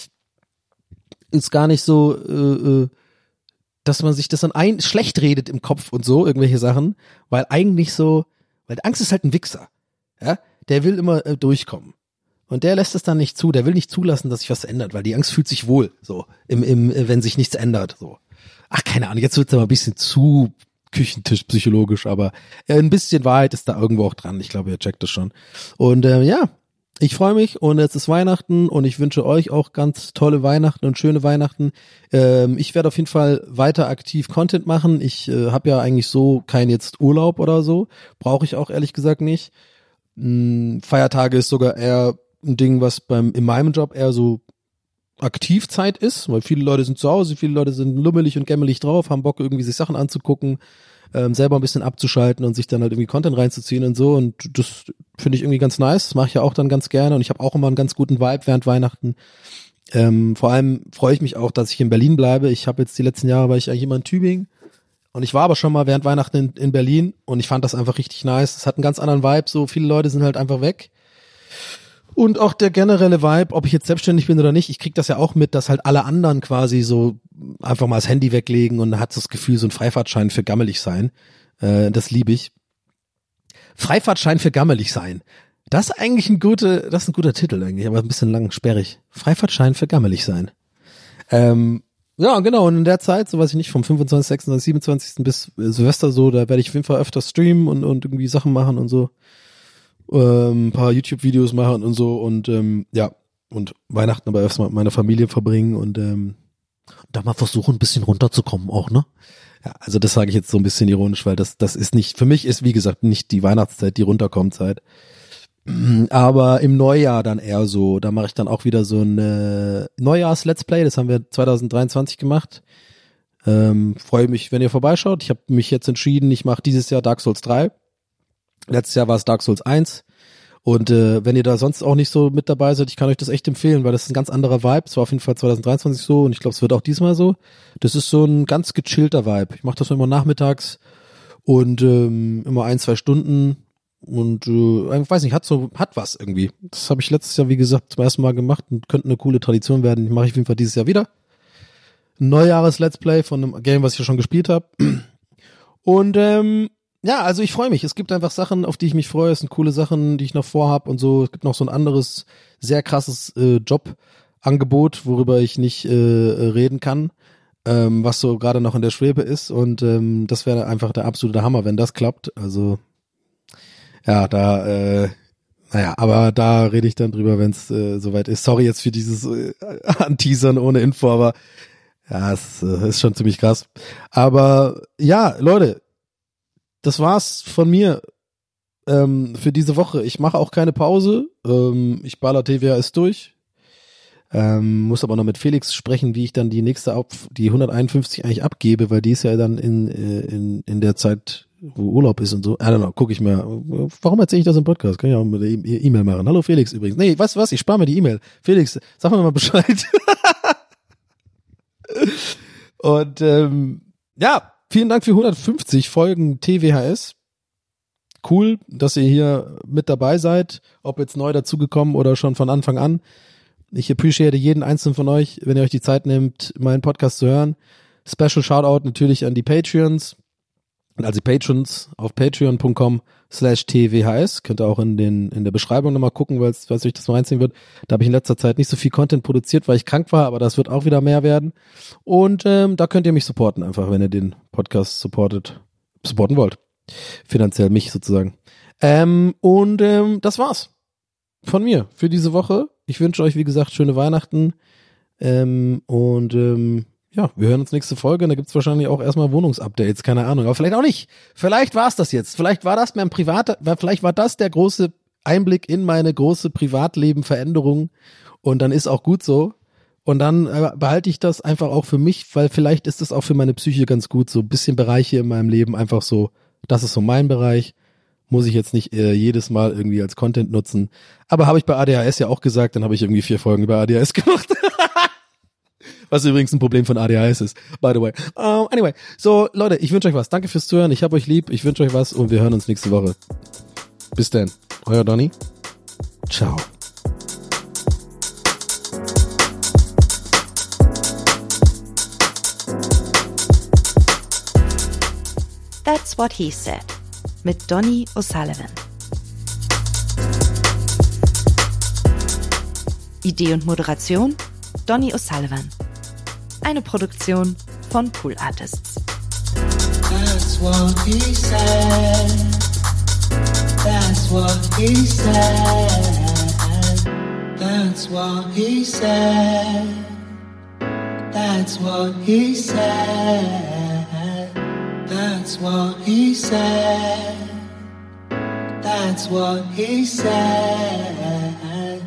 S5: ist gar nicht so, dass man sich das dann schlecht redet im Kopf und so, irgendwelche Sachen, weil Angst ist halt ein Wichser. Ja? Der will immer durchkommen. Und der lässt es dann nicht zu, der will nicht zulassen, dass sich was ändert, weil die Angst fühlt sich wohl, so, wenn sich nichts ändert, so. Ach, keine Ahnung, jetzt wird's aber ein bisschen zu Küchentisch psychologisch, aber ein bisschen Wahrheit ist da irgendwo auch dran. Ich glaube, ihr checkt das schon. Und ja, ich freue mich und jetzt ist Weihnachten und ich wünsche euch auch ganz tolle Weihnachten und schöne Weihnachten. Ich werde auf jeden Fall weiter aktiv Content machen. Ich habe ja eigentlich so kein jetzt Urlaub oder so. Brauche ich auch ehrlich gesagt nicht. Feiertage ist sogar eher ein Ding, was in meinem Job eher so Aktivzeit ist, weil viele Leute sind zu Hause, viele Leute sind lummelig und gämmelig drauf, haben Bock irgendwie sich Sachen anzugucken, selber ein bisschen abzuschalten und sich dann halt irgendwie Content reinzuziehen und so und das finde ich irgendwie ganz nice, das mache ich ja auch dann ganz gerne und ich habe auch immer einen ganz guten Vibe während Weihnachten. Vor allem freue ich mich auch, dass ich in Berlin bleibe. Ich habe jetzt die letzten Jahre, war ich eigentlich immer in Tübingen und ich war aber schon mal während Weihnachten in Berlin und ich fand das einfach richtig nice. Es hat einen ganz anderen Vibe, so viele Leute sind halt einfach weg. Und auch der generelle Vibe, ob ich jetzt selbstständig bin oder nicht, ich krieg das ja auch mit, dass halt alle anderen quasi so einfach mal das Handy weglegen und hat das Gefühl, so ein Freifahrtschein für gammelig sein. Das liebe ich. Freifahrtschein für gammelig sein. Das ist eigentlich ein guter Titel eigentlich, aber ein bisschen lang, sperrig. Freifahrtschein für gammelig sein. Ja, genau. Und in der Zeit, so weiß ich nicht, vom 25., 26., 27. bis Silvester so, da werde ich auf jeden Fall öfter streamen und irgendwie Sachen machen und so. Ein paar YouTube-Videos machen und so und ja. Und Weihnachten aber erstmal mit meiner Familie verbringen und da mal versuchen, ein bisschen runterzukommen auch, ne? Ja, also das sage ich jetzt so ein bisschen ironisch, weil das ist nicht, für mich ist, wie gesagt, nicht die Weihnachtszeit, die Runterkommzeit. Aber im Neujahr dann eher so, da mache ich dann auch wieder so ein Neujahrs-Let's Play, das haben wir 2023 gemacht. Freue mich, wenn ihr vorbeischaut. Ich habe mich jetzt entschieden, ich mache dieses Jahr Dark Souls 3. Letztes Jahr war es Dark Souls 1. Und wenn ihr da sonst auch nicht so mit dabei seid, ich kann euch das echt empfehlen, weil das ist ein ganz anderer Vibe. Es war auf jeden Fall 2023 so und ich glaube, es wird auch diesmal so. Das ist so ein ganz gechillter Vibe. Ich mache das immer nachmittags und immer 1-2 Stunden. Und ich weiß nicht, hat was irgendwie. Das habe ich letztes Jahr, wie gesagt, zum ersten Mal gemacht und könnte eine coole Tradition werden. Die mache ich auf jeden Fall dieses Jahr wieder. Ein Neujahres-Let's Play von einem Game, was ich ja schon gespielt habe. Und ja, also ich freue mich. Es gibt einfach Sachen, auf die ich mich freue. Es sind coole Sachen, die ich noch vorhab und so. Es gibt noch so ein anderes, sehr krasses Jobangebot, worüber ich nicht reden kann, was so gerade noch in der Schwebe ist. Und das wäre einfach der absolute Hammer, wenn das klappt. Also ja, aber da rede ich dann drüber, wenn es soweit ist. Sorry jetzt für dieses Anteasern ohne Info, aber ja, es ist schon ziemlich krass. Aber ja, Leute, das war's von mir für diese Woche. Ich mache auch keine Pause. Ich baller TWHS durch. Muss aber noch mit Felix sprechen, wie ich dann die nächste die 151 eigentlich abgebe, weil die ist ja dann in der Zeit, wo Urlaub ist und so. I don't know, gucke ich mir. Warum erzähle ich das im Podcast? Kann ich auch mit der E-Mail machen. Hallo Felix übrigens. Nee, weißt du was? Ich spare mir die E-Mail. Felix, sag mir mal Bescheid. Und ja, vielen Dank für 150 Folgen TWHS. Cool, dass ihr hier mit dabei seid, ob jetzt neu dazugekommen oder schon von Anfang an. Ich appreciate jeden einzelnen von euch, wenn ihr euch die Zeit nehmt, meinen Podcast zu hören. Special Shoutout natürlich an die Patreons, also die Patrons auf patreon.com/twhs. Könnt ihr auch in der Beschreibung nochmal gucken, weil euch das mal reinziehen wird. Da habe ich in letzter Zeit nicht so viel Content produziert, weil ich krank war, aber das wird auch wieder mehr werden. Und da könnt ihr mich supporten einfach, wenn ihr den Podcast supporten wollt. Finanziell mich sozusagen. Das war's von mir für diese Woche. Ich wünsche euch, wie gesagt, schöne Weihnachten. Ja, wir hören uns nächste Folge. Und da gibt's wahrscheinlich auch erstmal Wohnungsupdates, keine Ahnung. Aber vielleicht auch nicht. Vielleicht war's das jetzt. Vielleicht war das vielleicht war das der große Einblick in meine große Privatleben-Veränderung. Und dann ist auch gut so. Und dann behalte ich das einfach auch für mich, weil vielleicht ist das auch für meine Psyche ganz gut. So ein bisschen Bereiche in meinem Leben einfach so, das ist so mein Bereich. Muss ich jetzt nicht jedes Mal irgendwie als Content nutzen. Aber habe ich bei ADHS ja auch gesagt, dann habe ich irgendwie 4 Folgen über ADHS gemacht. Was übrigens ein Problem von ADHS ist, by the way. Anyway, so Leute, ich wünsche euch was. Danke fürs Zuhören. Ich hab euch lieb. Ich wünsche euch was und wir hören uns nächste Woche. Bis dann. Euer Donny. Ciao.
S1: That's What He Said mit Donny O'Sullivan. Idee und Moderation Donny O'Sullivan. Eine Produktion von Pool Artists.
S4: That's what he said. That's what he said. That's what he said. That's what he said. That's what he said. That's what he said.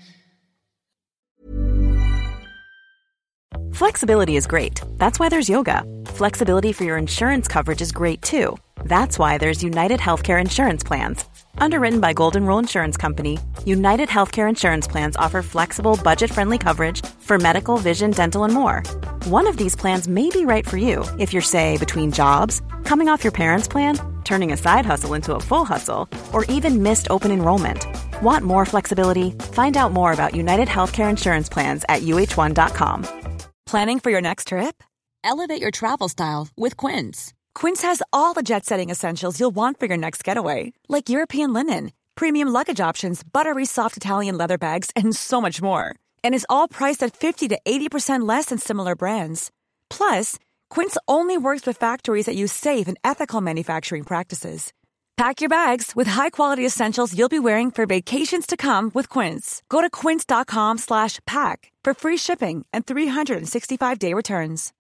S1: Flexibility is great. That's why there's yoga. Flexibility for your insurance coverage is great too. That's why there's United Healthcare Insurance Plans. Underwritten by Golden Rule Insurance Company, United Healthcare Insurance Plans offer flexible, budget-friendly coverage for medical, vision, dental, and more. One of these plans may be right for you if you're, say, between jobs, coming off your parents' plan, turning a side hustle into a full hustle, or even missed open enrollment. Want more flexibility? Find out more about United Healthcare Insurance Plans at uh1.com.
S2: Planning for your next trip?
S6: Elevate your travel style with Quince.
S2: Quince has all the jet-setting essentials you'll want for your next getaway, like European linen, premium luggage options, buttery soft Italian leather bags, and so much more. And is all priced at 50 to 80% less than similar brands. Plus, Quince only works with factories that use safe and ethical manufacturing practices. Pack your bags with high-quality essentials you'll be wearing for vacations to come with Quince. Go to quince.com/pack for free shipping and 365-day returns.